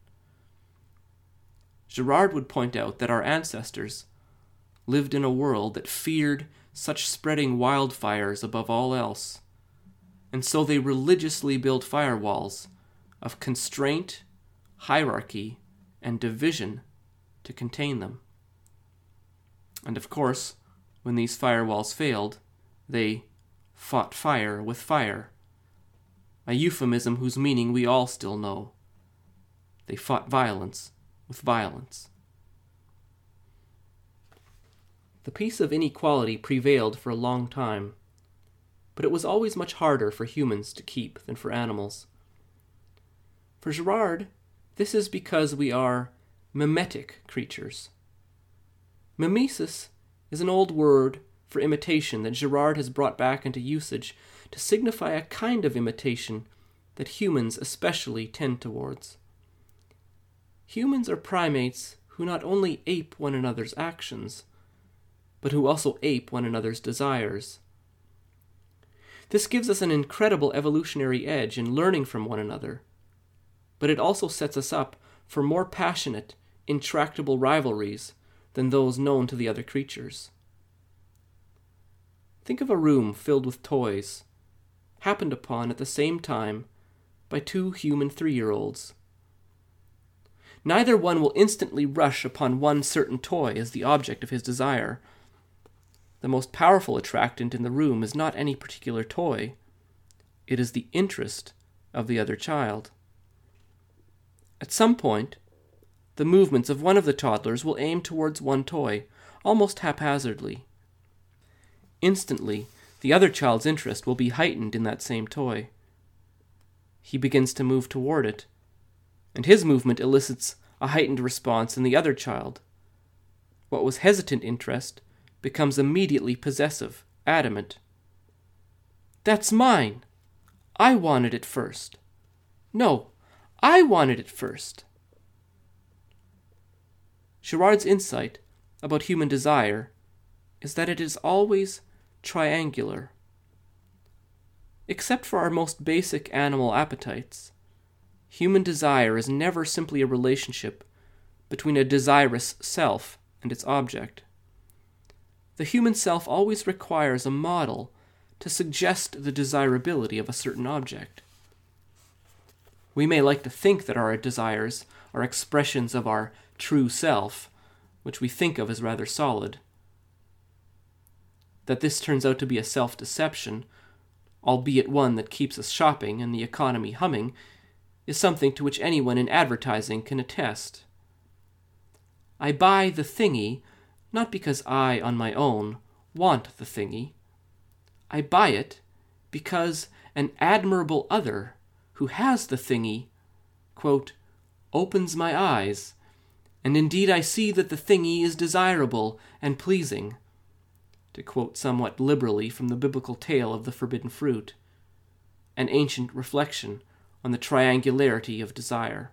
Girard would point out that our ancestors lived in a world that feared such spreading wildfires above all else, and so they religiously built firewalls of constraint, hierarchy, and division to contain them. And of course, when these firewalls failed, they fought fire with fire, a euphemism whose meaning we all still know. They fought violence with violence. The peace of inequality prevailed for a long time, but it was always much harder for humans to keep than for animals. For Girard, this is because we are mimetic creatures. Mimesis is an old word for imitation that Girard has brought back into usage to signify a kind of imitation that humans especially tend towards. Humans are primates who not only ape one another's actions, but who also ape one another's desires. This gives us an incredible evolutionary edge in learning from one another, but it also sets us up for more passionate, intractable rivalries than those known to the other creatures. Think of a room filled with toys, happened upon at the same time by two human three-year-olds. Neither one will instantly rush upon one certain toy as the object of his desire. The most powerful attractant in the room is not any particular toy. It is the interest of the other child. At some point, the movements of one of the toddlers will aim towards one toy, almost haphazardly. Instantly, the other child's interest will be heightened in that same toy. He begins to move toward it, and his movement elicits a heightened response in the other child. What was hesitant interest becomes immediately possessive, adamant. That's mine. I wanted it first. No, I wanted it first. Girard's insight about human desire is that it is always triangular. Except for our most basic animal appetites, human desire is never simply a relationship between a desirous self and its object. The human self always requires a model to suggest the desirability of a certain object. We may like to think that our desires are expressions of our true self, which we think of as rather solid. That this turns out to be a self-deception, albeit one that keeps us shopping and the economy humming, is something to which anyone in advertising can attest. I buy the thingy not because I, on my own, want the thingy. I buy it because an admirable other who has the thingy, quote, opens my eyes, and indeed I see that the thingy is desirable and pleasing, to quote somewhat liberally from the biblical tale of the forbidden fruit, an ancient reflection on the triangularity of desire.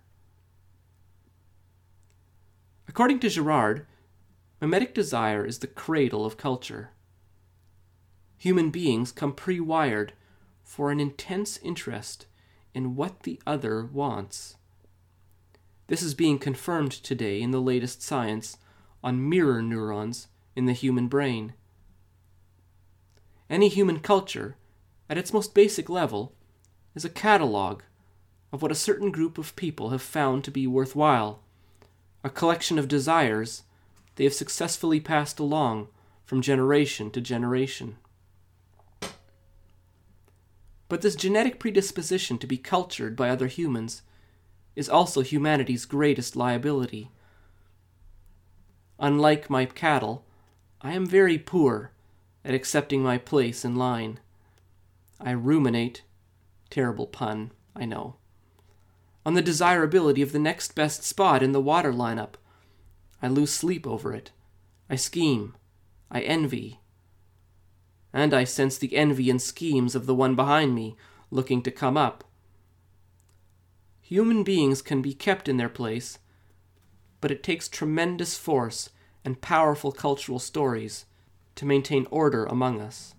According to Girard, mimetic desire is the cradle of culture. Human beings come pre-wired for an intense interest in what the other wants. This is being confirmed today in the latest science on mirror neurons in the human brain. Any human culture, at its most basic level, is a catalogue of what a certain group of people have found to be worthwhile, a collection of desires they have successfully passed along from generation to generation. But this genetic predisposition to be cultured by other humans is also humanity's greatest liability. Unlike my cattle, I am very poor at accepting my place in line. I ruminate, terrible pun, I know, on the desirability of the next best spot in the water lineup. I lose sleep over it. I scheme. I envy. And I sense the envy and schemes of the one behind me, looking to come up. Human beings can be kept in their place, but it takes tremendous force and powerful cultural stories to maintain order among us.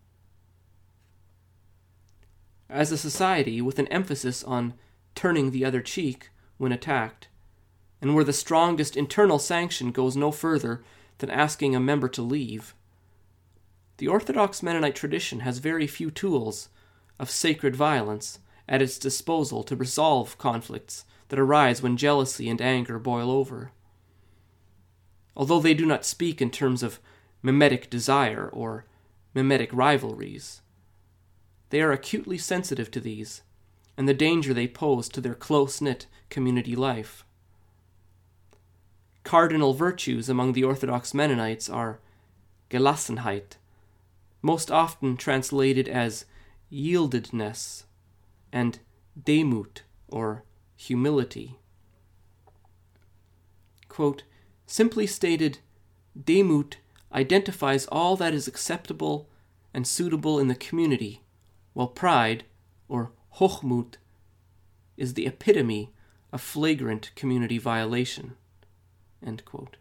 As a society with an emphasis on turning the other cheek when attacked, and where the strongest internal sanction goes no further than asking a member to leave, the Orthodox Mennonite tradition has very few tools of sacred violence at its disposal to resolve conflicts that arise when jealousy and anger boil over. Although they do not speak in terms of mimetic desire or mimetic rivalries, they are acutely sensitive to these and the danger they pose to their close-knit community life. Cardinal virtues among the Orthodox Mennonites are Gelassenheit, most often translated as yieldedness, and Demut, or humility. Quote, simply stated, Demut identifies all that is acceptable and suitable in the community, while pride, or Hochmut, is the epitome of flagrant community violation. End quote.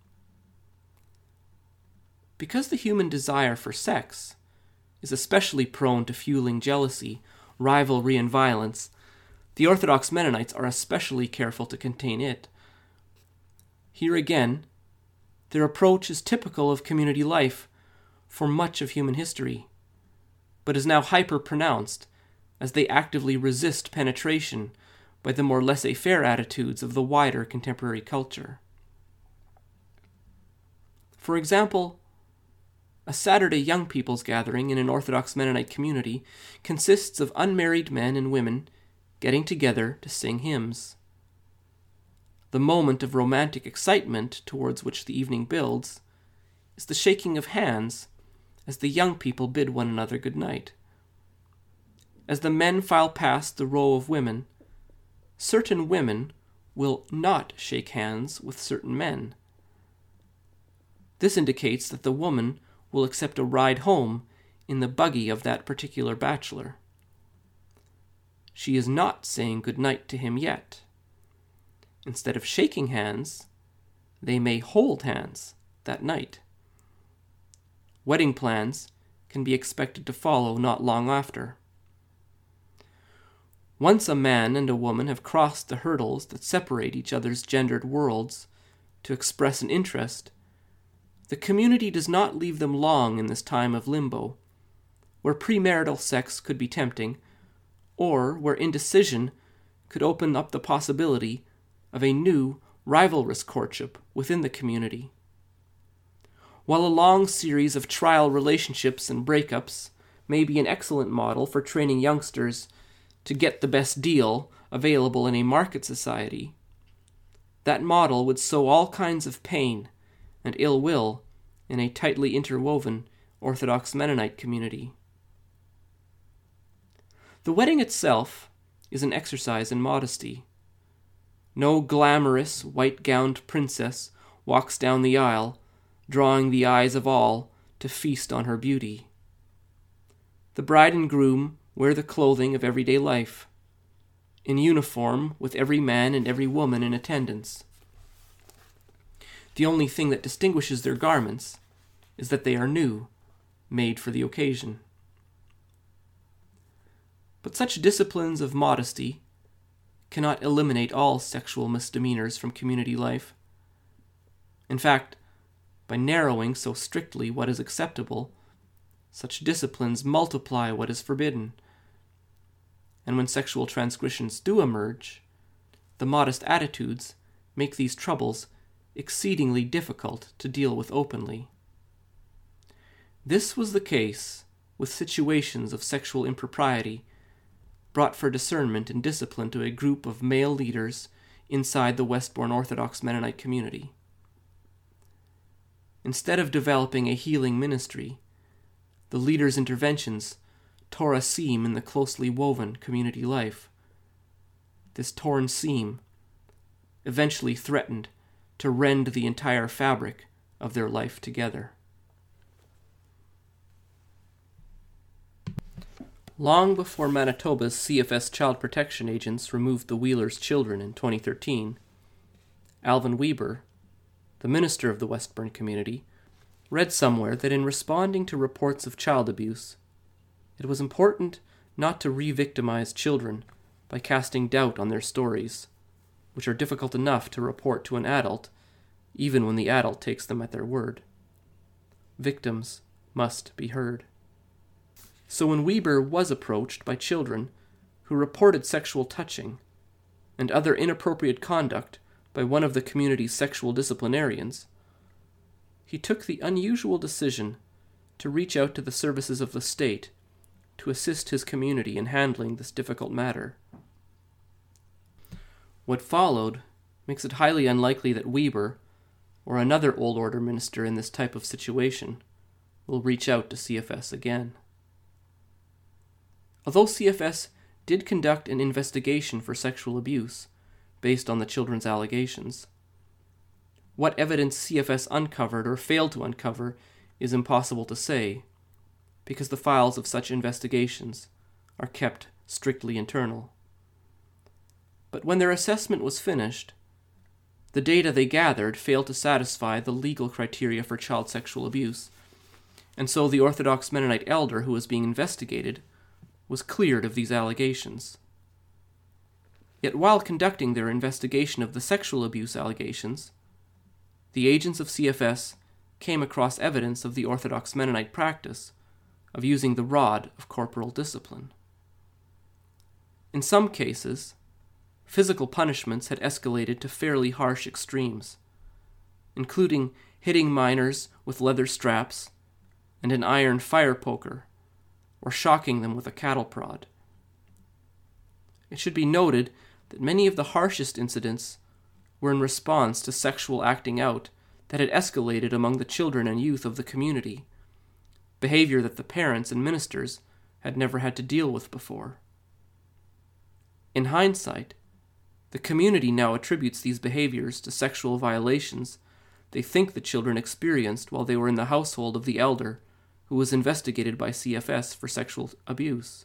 Because the human desire for sex is especially prone to fueling jealousy, rivalry, and violence, the Orthodox Mennonites are especially careful to contain it. Here again, their approach is typical of community life for much of human history, but is now hyper-pronounced as they actively resist penetration by the more laissez-faire attitudes of the wider contemporary culture. For example, a Saturday young people's gathering in an Orthodox Mennonite community consists of unmarried men and women getting together to sing hymns. The moment of romantic excitement towards which the evening builds is the shaking of hands as the young people bid one another good night. As the men file past the row of women, certain women will not shake hands with certain men. This indicates that the woman will accept a ride home in the buggy of that particular bachelor. She is not saying good night to him yet. Instead of shaking hands, they may hold hands that night. Wedding plans can be expected to follow not long after. Once a man and a woman have crossed the hurdles that separate each other's gendered worlds to express an interest, the community does not leave them long in this time of limbo, where premarital sex could be tempting, or where indecision could open up the possibility of a new, rivalrous courtship within the community. While a long series of trial relationships and breakups may be an excellent model for training youngsters to get the best deal available in a market society, that model would sow all kinds of pain and ill will in a tightly interwoven Orthodox Mennonite community. The wedding itself is an exercise in modesty. No glamorous, white-gowned princess walks down the aisle, drawing the eyes of all to feast on her beauty. The bride and groom wear the clothing of everyday life, in uniform with every man and every woman in attendance. The only thing that distinguishes their garments is that they are new, made for the occasion. But such disciplines of modesty cannot eliminate all sexual misdemeanors from community life. In fact, by narrowing so strictly what is acceptable, such disciplines multiply what is forbidden. And when sexual transgressions do emerge, the modest attitudes make these troubles exceedingly difficult to deal with openly. This was the case with situations of sexual impropriety brought for discernment and discipline to a group of male leaders inside the Westbourne Orthodox Mennonite community. Instead of developing a healing ministry, the leaders' interventions tore a seam in the closely woven community life. This torn seam eventually threatened to rend the entire fabric of their life together. Long before Manitoba's C F S child protection agents removed the Wheelers' children in twenty thirteen, Alvin Weber, the minister of the Westburn community, read somewhere that in responding to reports of child abuse, it was important not to re-victimize children by casting doubt on their stories, which are difficult enough to report to an adult, even when the adult takes them at their word. Victims must be heard. So when Weber was approached by children who reported sexual touching and other inappropriate conduct by one of the community's sexual disciplinarians, he took the unusual decision to reach out to the services of the state to assist his community in handling this difficult matter. What followed makes it highly unlikely that Weber, or another Old Order minister in this type of situation, will reach out to C F S again. Although C F S did conduct an investigation for sexual abuse based on the children's allegations, what evidence C F S uncovered or failed to uncover is impossible to say, because the files of such investigations are kept strictly internal. But when their assessment was finished, the data they gathered failed to satisfy the legal criteria for child sexual abuse, and so the Orthodox Mennonite elder who was being investigated was cleared of these allegations. Yet while conducting their investigation of the sexual abuse allegations, the agents of C F S came across evidence of the Orthodox Mennonite practice of using the rod of corporal discipline. In some cases, physical punishments had escalated to fairly harsh extremes, including hitting minors with leather straps and an iron fire poker, or shocking them with a cattle prod. It should be noted that many of the harshest incidents were in response to sexual acting out that had escalated among the children and youth of the community, behavior that the parents and ministers had never had to deal with before. In hindsight, the community now attributes these behaviors to sexual violations they think the children experienced while they were in the household of the elder who was investigated by C F S for sexual abuse.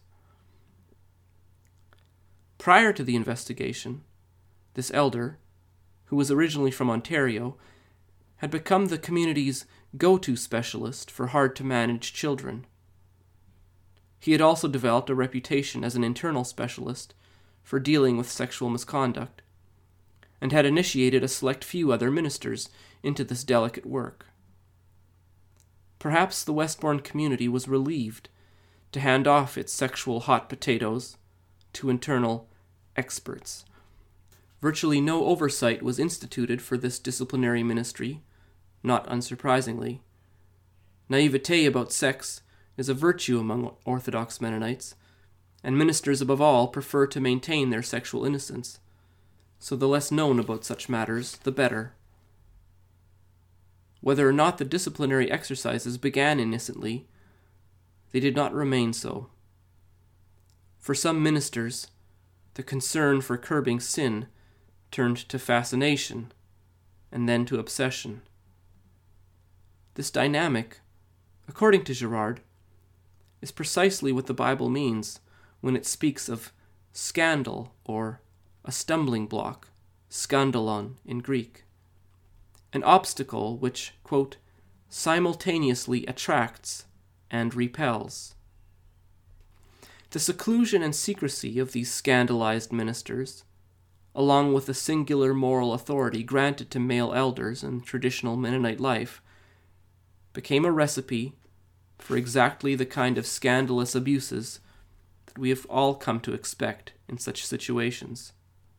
Prior to the investigation, this elder, who was originally from Ontario, had become the community's go-to specialist for hard-to-manage children. He had also developed a reputation as an internal specialist for dealing with sexual misconduct, and had initiated a select few other ministers into this delicate work. Perhaps the Westbourne community was relieved to hand off its sexual hot potatoes to internal experts. Virtually no oversight was instituted for this disciplinary ministry, not unsurprisingly. Naivete about sex is a virtue among Orthodox Mennonites, and ministers above all prefer to maintain their sexual innocence, so the less known about such matters, the better. Whether or not the disciplinary exercises began innocently, they did not remain so. For some ministers, the concern for curbing sin turned to fascination, and then to obsession. This dynamic, according to Girard, is precisely what the Bible means when it speaks of scandal or a stumbling block, skandalon in Greek, an obstacle which, quote, simultaneously attracts and repels. The seclusion and secrecy of these scandalized ministers, along with the singular moral authority granted to male elders in traditional Mennonite life, became a recipe for exactly the kind of scandalous abuses that we have all come to expect in such situations.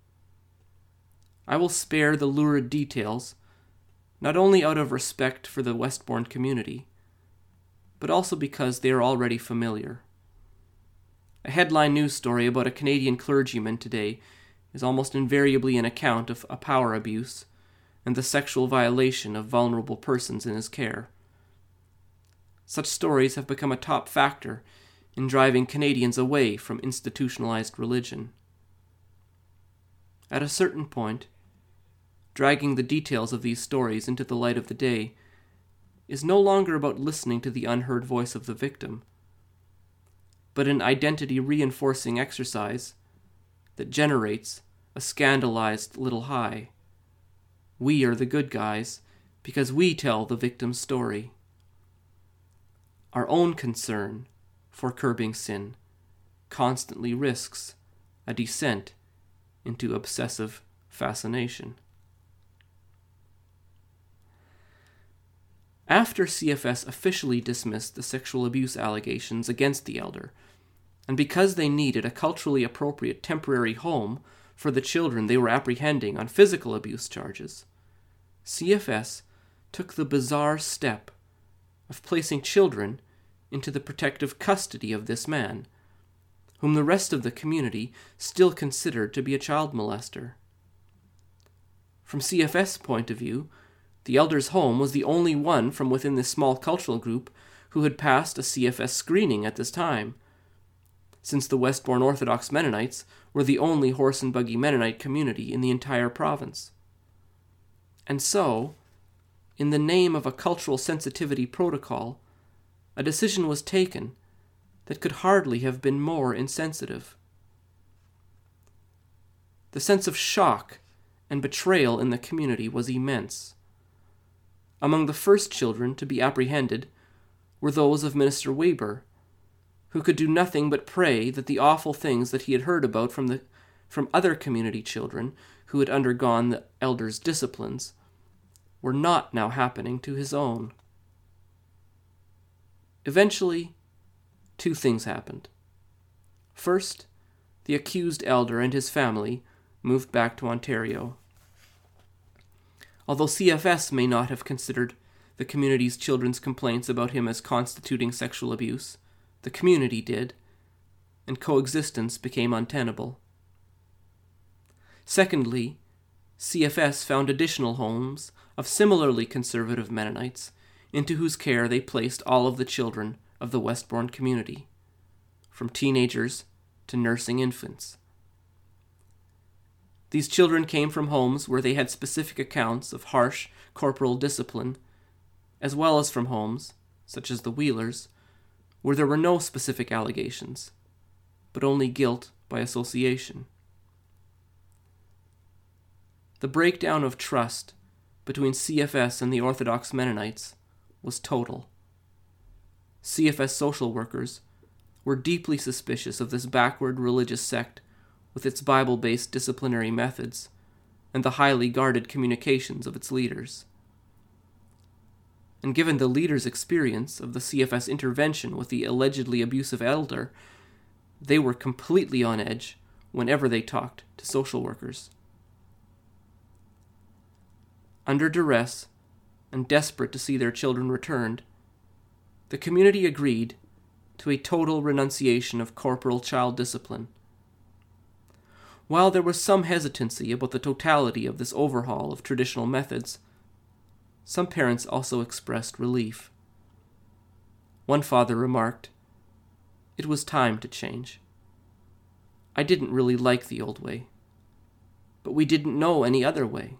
I will spare the lurid details, not only out of respect for the Westbourne community, but also because they are already familiar. A headline news story about a Canadian clergyman today is almost invariably an account of a power abuse and the sexual violation of vulnerable persons in his care. Such stories have become a top factor in driving Canadians away from institutionalized religion. At a certain point, dragging the details of these stories into the light of the day, is no longer about listening to the unheard voice of the victim, but an identity-reinforcing exercise that generates a scandalized little high. We are the good guys because we tell the victim's story. Our own concern for curbing sin constantly risks a descent into obsessive fascination. After C F S officially dismissed the sexual abuse allegations against the elder, and because they needed a culturally appropriate temporary home for the children they were apprehending on physical abuse charges, C F S took the bizarre step of placing children into the protective custody of this man, whom the rest of the community still considered to be a child molester. From C F S' point of view, the elder's home was the only one from within this small cultural group who had passed a C F S screening at this time, since the Westbourne Orthodox Mennonites were the only horse and buggy Mennonite community in the entire province. And so, in the name of a cultural sensitivity protocol, a decision was taken that could hardly have been more insensitive. The sense of shock and betrayal in the community was immense. Among the first children to be apprehended were those of Minister Weber, who could do nothing but pray that the awful things that he had heard about from the from other community children who had undergone the elder's disciplines were not now happening to his own. Eventually, two things happened. First, the accused elder and his family moved back to Ontario. Although C F S may not have considered the community's children's complaints about him as constituting sexual abuse, the community did, and coexistence became untenable. Secondly, C F S found additional homes of similarly conservative Mennonites into whose care they placed all of the children of the Westbourne community, from teenagers to nursing infants. These children came from homes where they had specific accounts of harsh corporal discipline, as well as from homes, such as the Wheelers, where there were no specific allegations, but only guilt by association. The breakdown of trust between C F S and the Orthodox Mennonites was total. C F S social workers were deeply suspicious of this backward religious sect with its Bible-based disciplinary methods and the highly guarded communications of its leaders. And given the leaders' experience of the C F S intervention with the allegedly abusive elder, they were completely on edge whenever they talked to social workers. Under duress and desperate to see their children returned, the community agreed to a total renunciation of corporal child discipline. While there was some hesitancy about the totality of this overhaul of traditional methods, some parents also expressed relief. One father remarked, "It was time to change. I didn't really like the old way, but we didn't know any other way."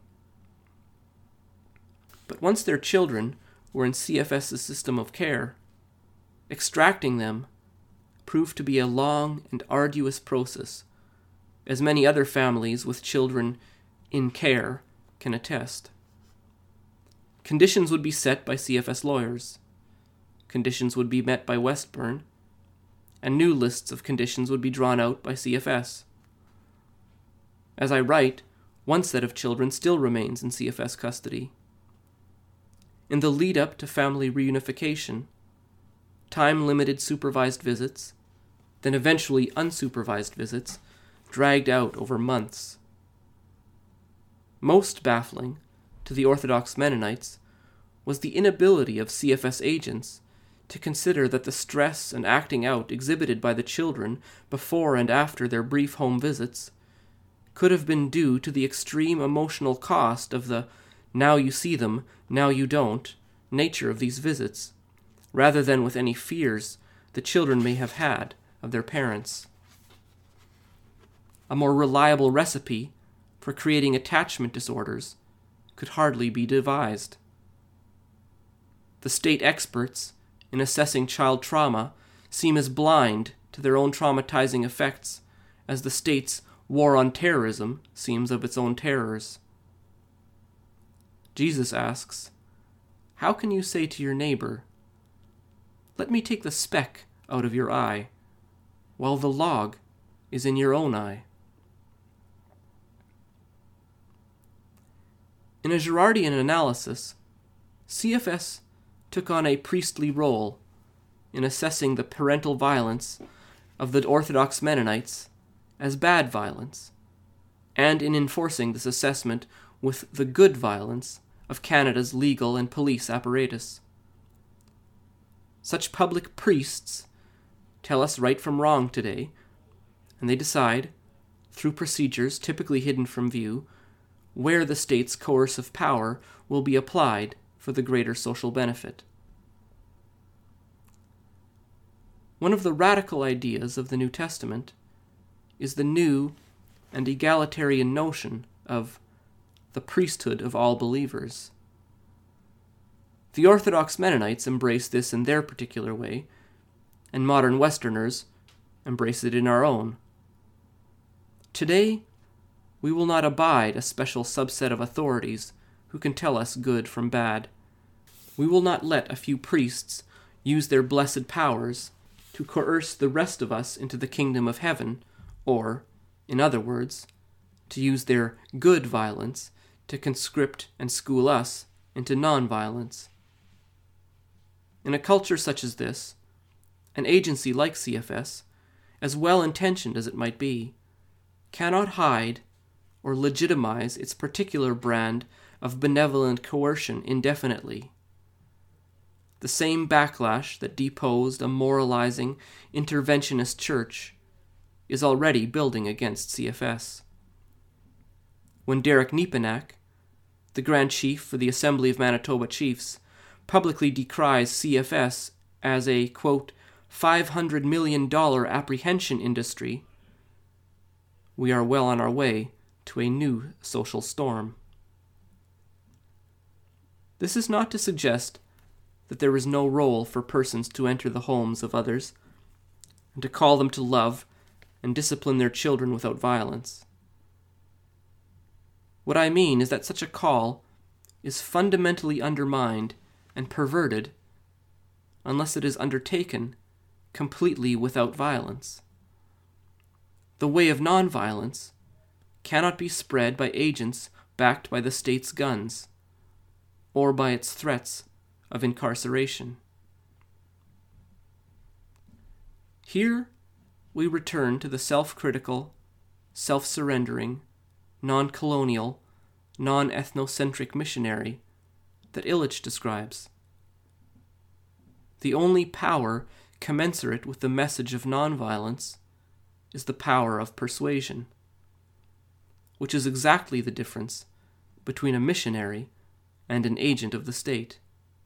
But once their children were in C F S's system of care, extracting them proved to be a long and arduous process, as many other families with children in care can attest. Conditions would be set by C F S lawyers. Conditions would be met by Westbourne, and new lists of conditions would be drawn out by C F S. As I write, one set of children still remains in C F S custody. In the lead-up to family reunification, time-limited supervised visits, then eventually unsupervised visits, dragged out over months. Most baffling to the Orthodox Mennonites was the inability of C F S agents to consider that the stress and acting out exhibited by the children before and after their brief home visits could have been due to the extreme emotional cost of the "now you see them, now you don't" nature of these visits, rather than with any fears the children may have had of their parents. A more reliable recipe for creating attachment disorders could hardly be devised. The state experts in assessing child trauma seem as blind to their own traumatizing effects as the state's war on terrorism seems of its own terrors. Jesus asks, "How can you say to your neighbor, 'Let me take the speck out of your eye,' while the log is in your own eye?" In a Girardian analysis, C F S took on a priestly role in assessing the parental violence of the Orthodox Mennonites as bad violence, and in enforcing this assessment with the good violence of Canada's legal and police apparatus. Such public priests tell us right from wrong today, and they decide, through procedures typically hidden from view, where the state's coercive power will be applied for the greater social benefit. One of the radical ideas of the New Testament is the new and egalitarian notion of the priesthood of all believers. The Orthodox Mennonites embrace this in their particular way, and modern Westerners embrace it in our own. Today, we will not abide a special subset of authorities who can tell us good from bad. We will not let a few priests use their blessed powers to coerce the rest of us into the kingdom of heaven, or, in other words, to use their good violence to conscript and school us into non-violence. In a culture such as this, an agency like C F S, as well-intentioned as it might be, cannot hide or legitimize its particular brand of benevolent coercion indefinitely. The same backlash that deposed a moralizing, interventionist church is already building against C F S. When Derek Nepinak, the Grand Chief for the Assembly of Manitoba Chiefs, publicly decries C F S as a, quote, five hundred million dollars apprehension industry, we are well on our way to a new social storm. This is not to suggest that there is no role for persons to enter the homes of others and to call them to love and discipline their children without violence. What I mean is that such a call is fundamentally undermined and perverted unless it is undertaken completely without violence. The way of nonviolence cannot be spread by agents backed by the state's guns or by its threats of incarceration. Here we return to the self-critical, self-surrendering, non-colonial, non-ethnocentric missionary that Illich describes. The only power commensurate with the message of nonviolence is the power of persuasion, which is exactly the difference between a missionary and an agent of the state.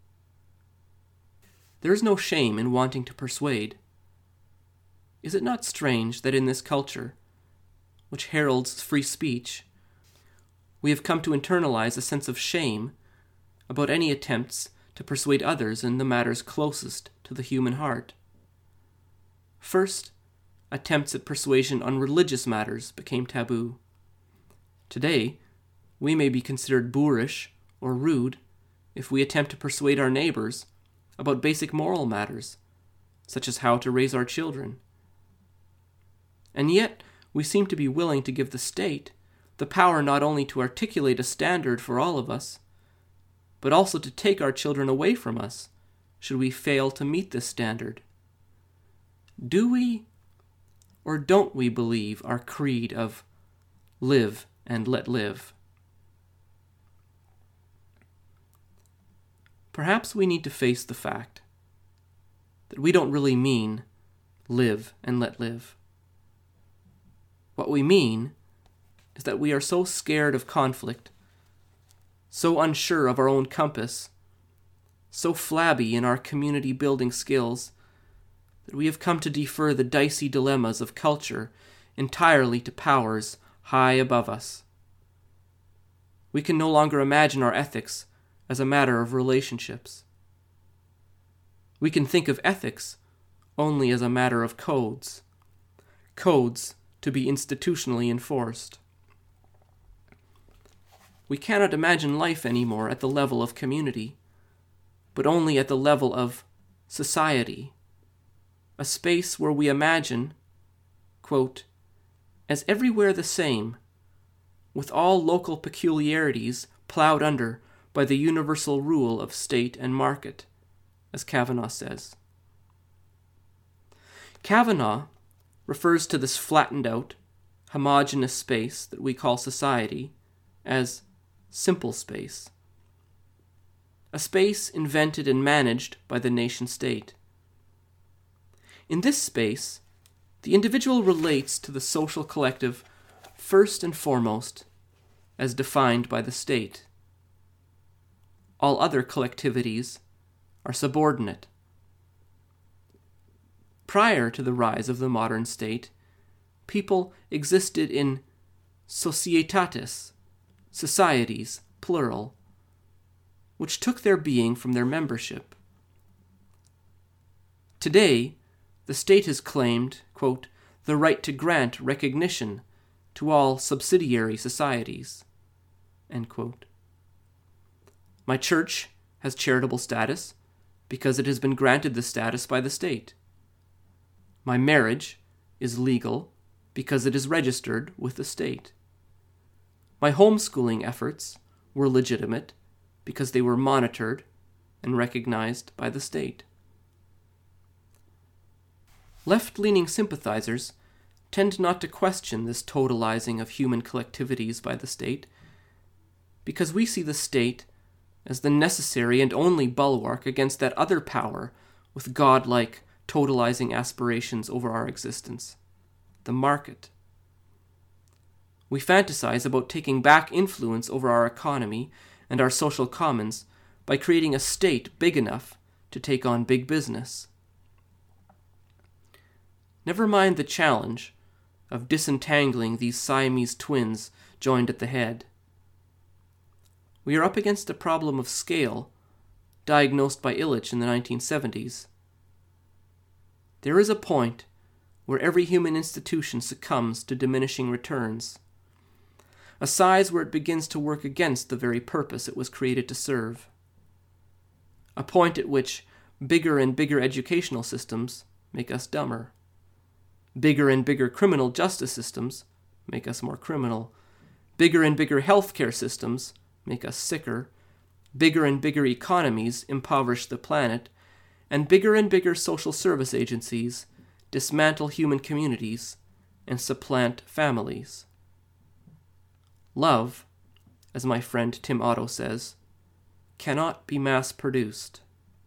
There is no shame in wanting to persuade. Is it not strange that in this culture, which heralds free speech, we have come to internalize a sense of shame about any attempts to persuade others in the matters closest to the human heart? First, attempts at persuasion on religious matters became taboo. Today, we may be considered boorish or rude if we attempt to persuade our neighbors about basic moral matters, such as how to raise our children. And yet, we seem to be willing to give the state the power not only to articulate a standard for all of us, but also to take our children away from us should we fail to meet this standard. Do we or don't we believe our creed of live and let live? Perhaps we need to face the fact that we don't really mean live and let live. What we mean is that we are so scared of conflict, so unsure of our own compass, so flabby in our community building skills, that we have come to defer the dicey dilemmas of culture entirely to powers high above us. We can no longer imagine our ethics as a matter of relationships. We can think of ethics only as a matter of codes, codes to be institutionally enforced. We cannot imagine life anymore at the level of community, but only at the level of society, a space where we imagine, quote, as everywhere the same, with all local peculiarities plowed under by the universal rule of state and market, as Kavanaugh says. Kavanaugh refers to this flattened out, homogeneous space that we call society as simple space, a space invented and managed by the nation-state. In this space, the individual relates to the social collective first and foremost as defined by the state. All other collectivities are subordinate. Prior to the rise of the modern state, people existed in societates, societies, plural, which took their being from their membership. Today, the state has claimed, quote, the right to grant recognition to all subsidiary societies, end quote. My church has charitable status because it has been granted the status by the state. My marriage is legal because it is registered with the state. My homeschooling efforts were legitimate because they were monitored and recognized by the state. Left-leaning sympathizers tend not to question this totalizing of human collectivities by the state because we see the state as the necessary and only bulwark against that other power with godlike, totalizing aspirations over our existence, the market. We fantasize about taking back influence over our economy and our social commons by creating a state big enough to take on big business. Never mind the challenge of disentangling these Siamese twins joined at the head. We are up against a problem of scale, diagnosed by Illich in the nineteen seventies. There is a point where every human institution succumbs to diminishing returns, a size where it begins to work against the very purpose it was created to serve, a point at which bigger and bigger educational systems make us dumber, bigger and bigger criminal justice systems make us more criminal, bigger and bigger healthcare systems make us sicker, bigger and bigger economies impoverish the planet, and bigger and bigger social service agencies dismantle human communities and supplant families. Love, as my friend Tim Otto says, cannot be mass-produced.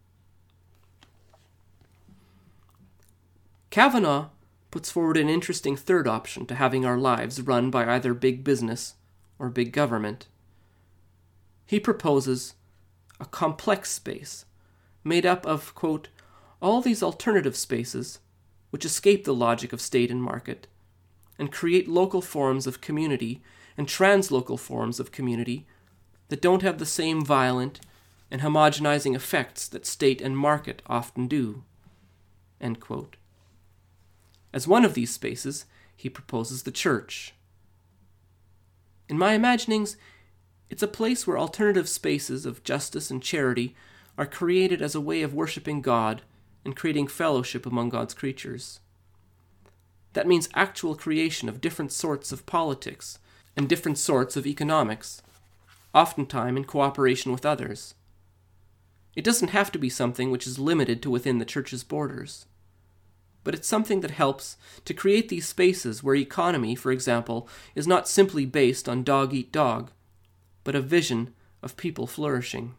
Kavanaugh puts forward an interesting third option to having our lives run by either big business or big government. He proposes a complex space made up of, quote, all these alternative spaces which escape the logic of state and market and create local forms of community and translocal forms of community that don't have the same violent and homogenizing effects that state and market often do, end quote. As one of these spaces, he proposes the church. In my imaginings, it's a place where alternative spaces of justice and charity are created as a way of worshiping God and creating fellowship among God's creatures. That means actual creation of different sorts of politics and different sorts of economics, oftentimes in cooperation with others. It doesn't have to be something which is limited to within the church's borders, but it's something that helps to create these spaces where economy, for example, is not simply based on dog-eat-dog, but a vision of people flourishing.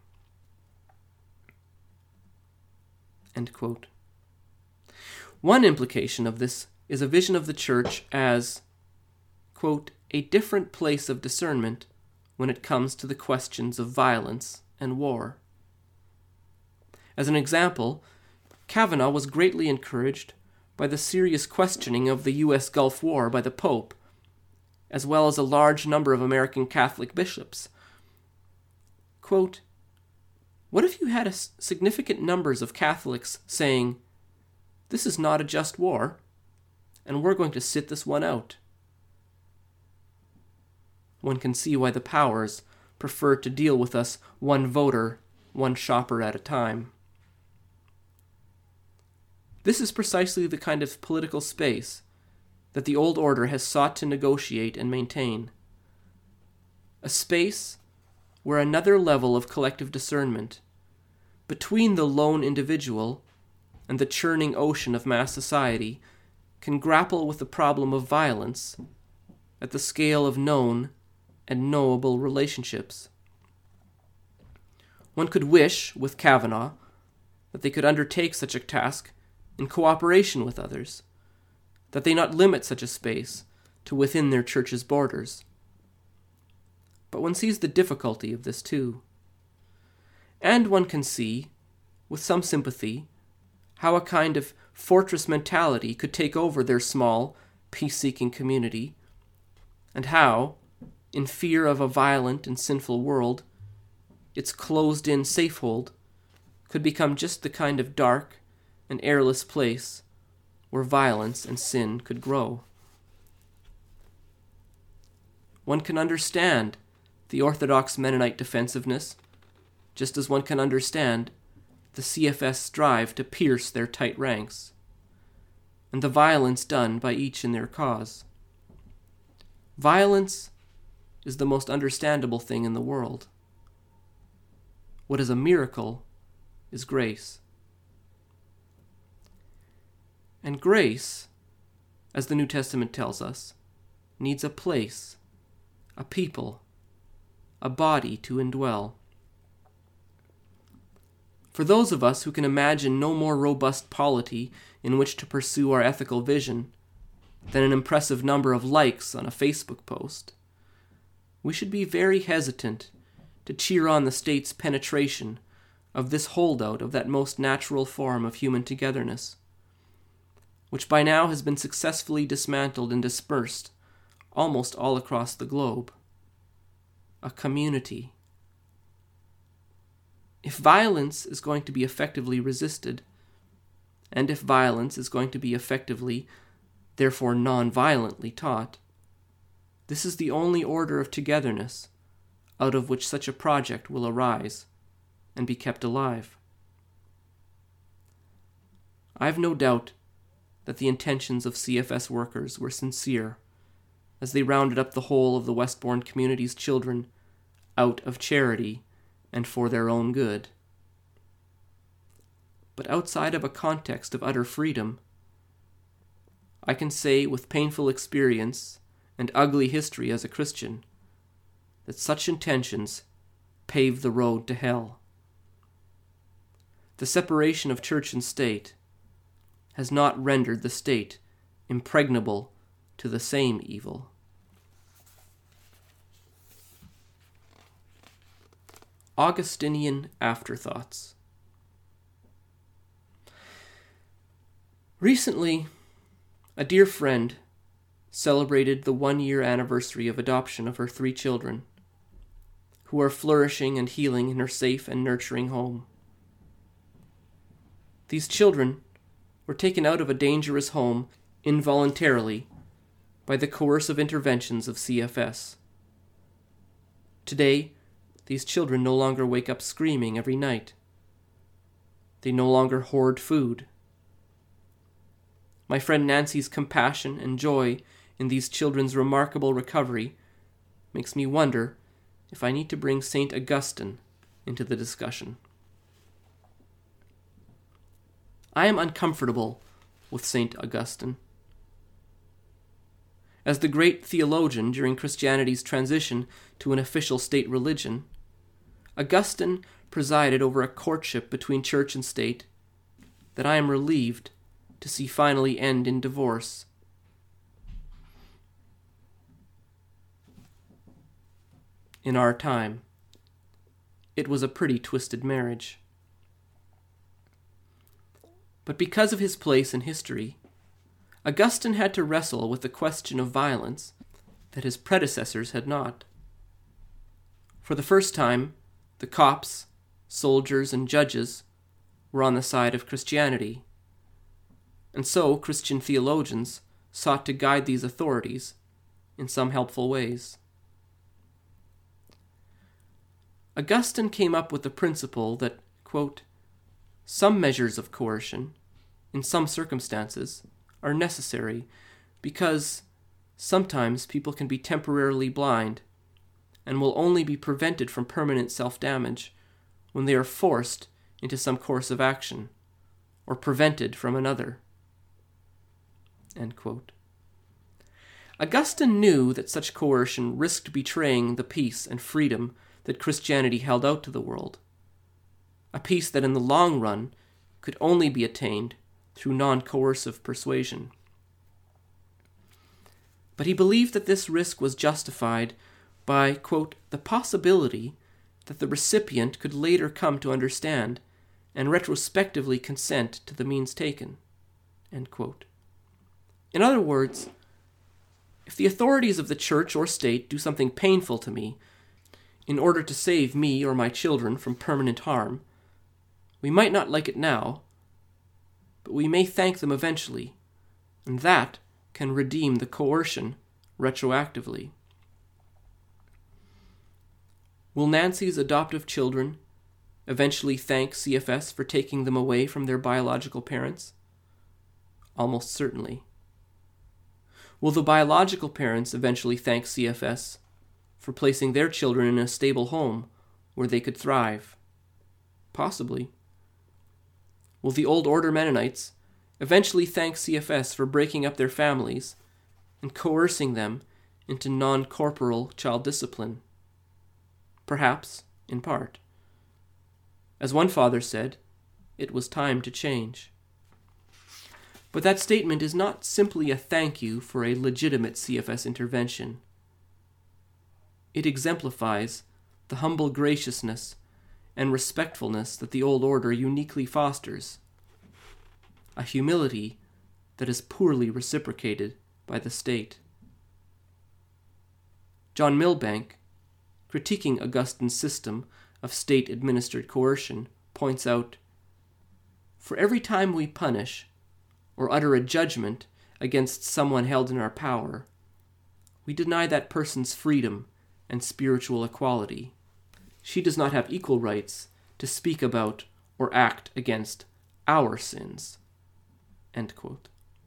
End quote. One implication of this is a vision of the church as, quote, a different place of discernment when it comes to the questions of violence and war. As an example, Kavanaugh was greatly encouraged by the serious questioning of the U S Gulf War by the Pope, as well as a large number of American Catholic bishops, Quote, "What if you had a significant numbers of Catholics saying, 'This is not a just war, and we're going to sit this one out'?" One can see why the powers prefer to deal with us one voter, one shopper at a time. This is precisely the kind of political space that the old order has sought to negotiate and maintain. A space where another level of collective discernment, between the lone individual and the churning ocean of mass society, can grapple with the problem of violence at the scale of known and knowable relationships. One could wish, with Kavanaugh, that they could undertake such a task in cooperation with others, that they not limit such a space to within their church's borders. But one sees the difficulty of this too. And one can see, with some sympathy, how a kind of fortress mentality could take over their small, peace-seeking community, and how, in fear of a violent and sinful world, its closed-in safehold could become just the kind of dark and airless place where violence and sin could grow. One can understand the Orthodox Mennonite defensiveness, just as one can understand the C F S strive to pierce their tight ranks, and the violence done by each in their cause. Violence is the most understandable thing in the world. What is a miracle is grace. And grace, as the New Testament tells us, needs a place, a people, a body to indwell. For those of us who can imagine no more robust polity in which to pursue our ethical vision than an impressive number of likes on a Facebook post, we should be very hesitant to cheer on the state's penetration of this holdout of that most natural form of human togetherness, which by now has been successfully dismantled and dispersed almost all across the globe. A community. If violence is going to be effectively resisted, and if violence is going to be effectively, therefore non-violently taught, this is the only order of togetherness out of which such a project will arise and be kept alive. I have no doubt that the intentions of C F S workers were sincere as they rounded up the whole of the Westbourne community's children out of charity and for their own good. But outside of a context of utter freedom, I can say with painful experience and ugly history as a Christian that such intentions pave the road to hell. The separation of church and state has not rendered the state impregnable to the same evil. Augustinian Afterthoughts. Recently, a dear friend celebrated the one-year anniversary of adoption of her three children, who are flourishing and healing in her safe and nurturing home. These children were taken out of a dangerous home involuntarily by the coercive interventions of C F S. Today, these children no longer wake up screaming every night. They no longer hoard food. My friend Nancy's compassion and joy in these children's remarkable recovery makes me wonder if I need to bring Saint Augustine into the discussion. I am uncomfortable with Saint Augustine. As the great theologian during Christianity's transition to an official state religion, Augustine presided over a courtship between church and state that I am relieved to see finally end in divorce. In our time, it was a pretty twisted marriage. But because of his place in history, Augustine had to wrestle with the question of violence that his predecessors had not. For the first time, the cops, soldiers, and judges were on the side of Christianity, and so Christian theologians sought to guide these authorities in some helpful ways. Augustine came up with the principle that, quote, some measures of coercion, in some circumstances, are necessary because sometimes people can be temporarily blind and will only be prevented from permanent self-damage when they are forced into some course of action or prevented from another. End quote. Augustine knew that such coercion risked betraying the peace and freedom that Christianity held out to the world, a peace that in the long run could only be attained through non-coercive persuasion. But he believed that this risk was justified by, quote, the possibility that the recipient could later come to understand and retrospectively consent to the means taken, end quote. In other words, if the authorities of the church or state do something painful to me in order to save me or my children from permanent harm, we might not like it now, but we may thank them eventually, and that can redeem the coercion retroactively. Will Nancy's adoptive children eventually thank C F S for taking them away from their biological parents? Almost certainly. Will the biological parents eventually thank C F S for placing their children in a stable home where they could thrive? Possibly. Will the Old Order Mennonites eventually thank C F S for breaking up their families and coercing them into non-corporal child discipline? Perhaps, in part. As one father said, it was time to change. But that statement is not simply a thank you for a legitimate C F S intervention. It exemplifies the humble graciousness and respectfulness that the Old Order uniquely fosters, a humility that is poorly reciprocated by the state. John Milbank, critiquing Augustine's system of state-administered coercion, points out, for every time we punish or utter a judgment against someone held in our power, we deny that person's freedom and spiritual equality. She does not have equal rights to speak about or act against our sins. End quote.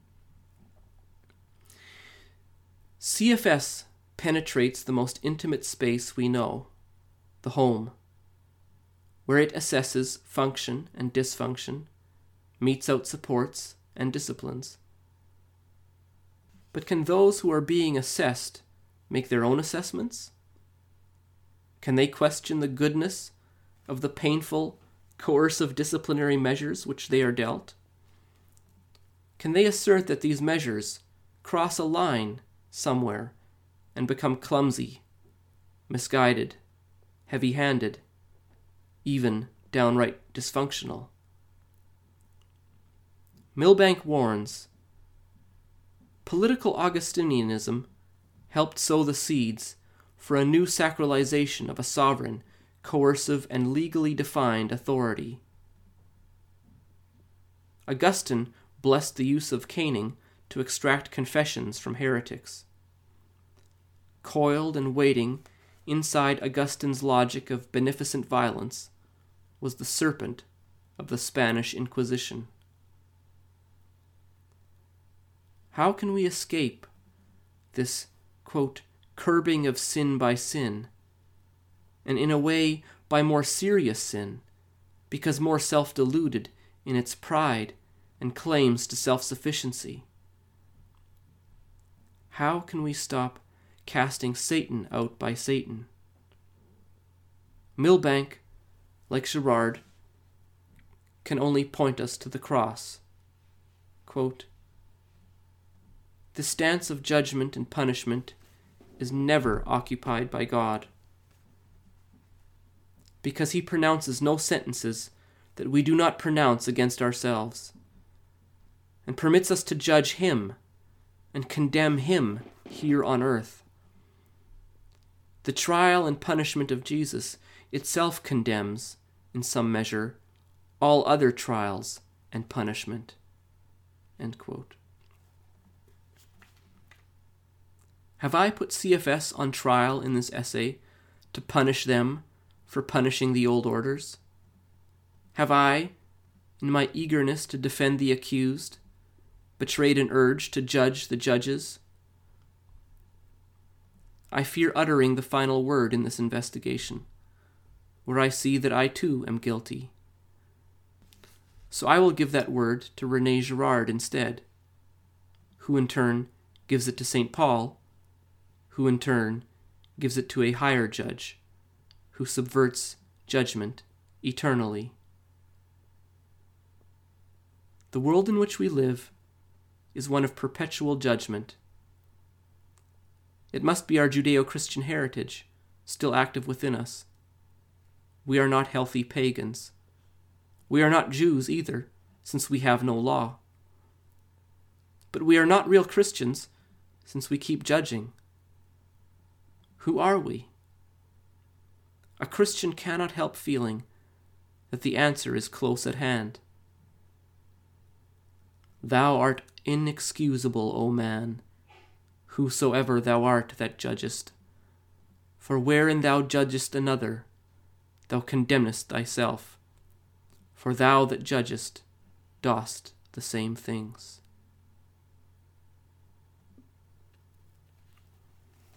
C F S penetrates the most intimate space we know, the home, where it assesses function and dysfunction, metes out supports and disciplines. But can those who are being assessed make their own assessments? Can they question the goodness of the painful, coercive disciplinary measures which they are dealt? Can they assert that these measures cross a line somewhere and become clumsy, misguided, heavy-handed, even downright dysfunctional? Milbank warns, political Augustinianism helped sow the seeds for a new sacralization of a sovereign, coercive, and legally defined authority. Augustine blessed the use of caning to extract confessions from heretics. Coiled and waiting inside Augustine's logic of beneficent violence was the serpent of the Spanish Inquisition. How can we escape this, quote, curbing of sin by sin, and in a way by more serious sin, because more self-deluded in its pride and claims to self-sufficiency? How can we stop casting Satan out by Satan? Milbank, like Girard, can only point us to the cross. Quote, the stance of judgment and punishment is never occupied by God, because he pronounces no sentences that we do not pronounce against ourselves, and permits us to judge him and condemn him here on earth. The trial and punishment of Jesus itself condemns, in some measure, all other trials and punishment." End quote. Have I put C F S on trial in this essay to punish them for punishing the old orders? Have I, in my eagerness to defend the accused, betrayed an urge to judge the judges? I fear uttering the final word in this investigation, where I see that I too am guilty. So I will give that word to René Girard instead, who in turn gives it to Saint Paul, who in turn gives it to a higher judge, who subverts judgment eternally. The world in which we live is one of perpetual judgment. It must be our Judeo-Christian heritage, still active within us. We are not healthy pagans. We are not Jews either, since we have no law. But we are not real Christians, since we keep judging. Who are we? A Christian cannot help feeling that the answer is close at hand. Thou art inexcusable, O man, whosoever thou art that judgest. For wherein thou judgest another, thou condemnest thyself. For thou that judgest dost the same things.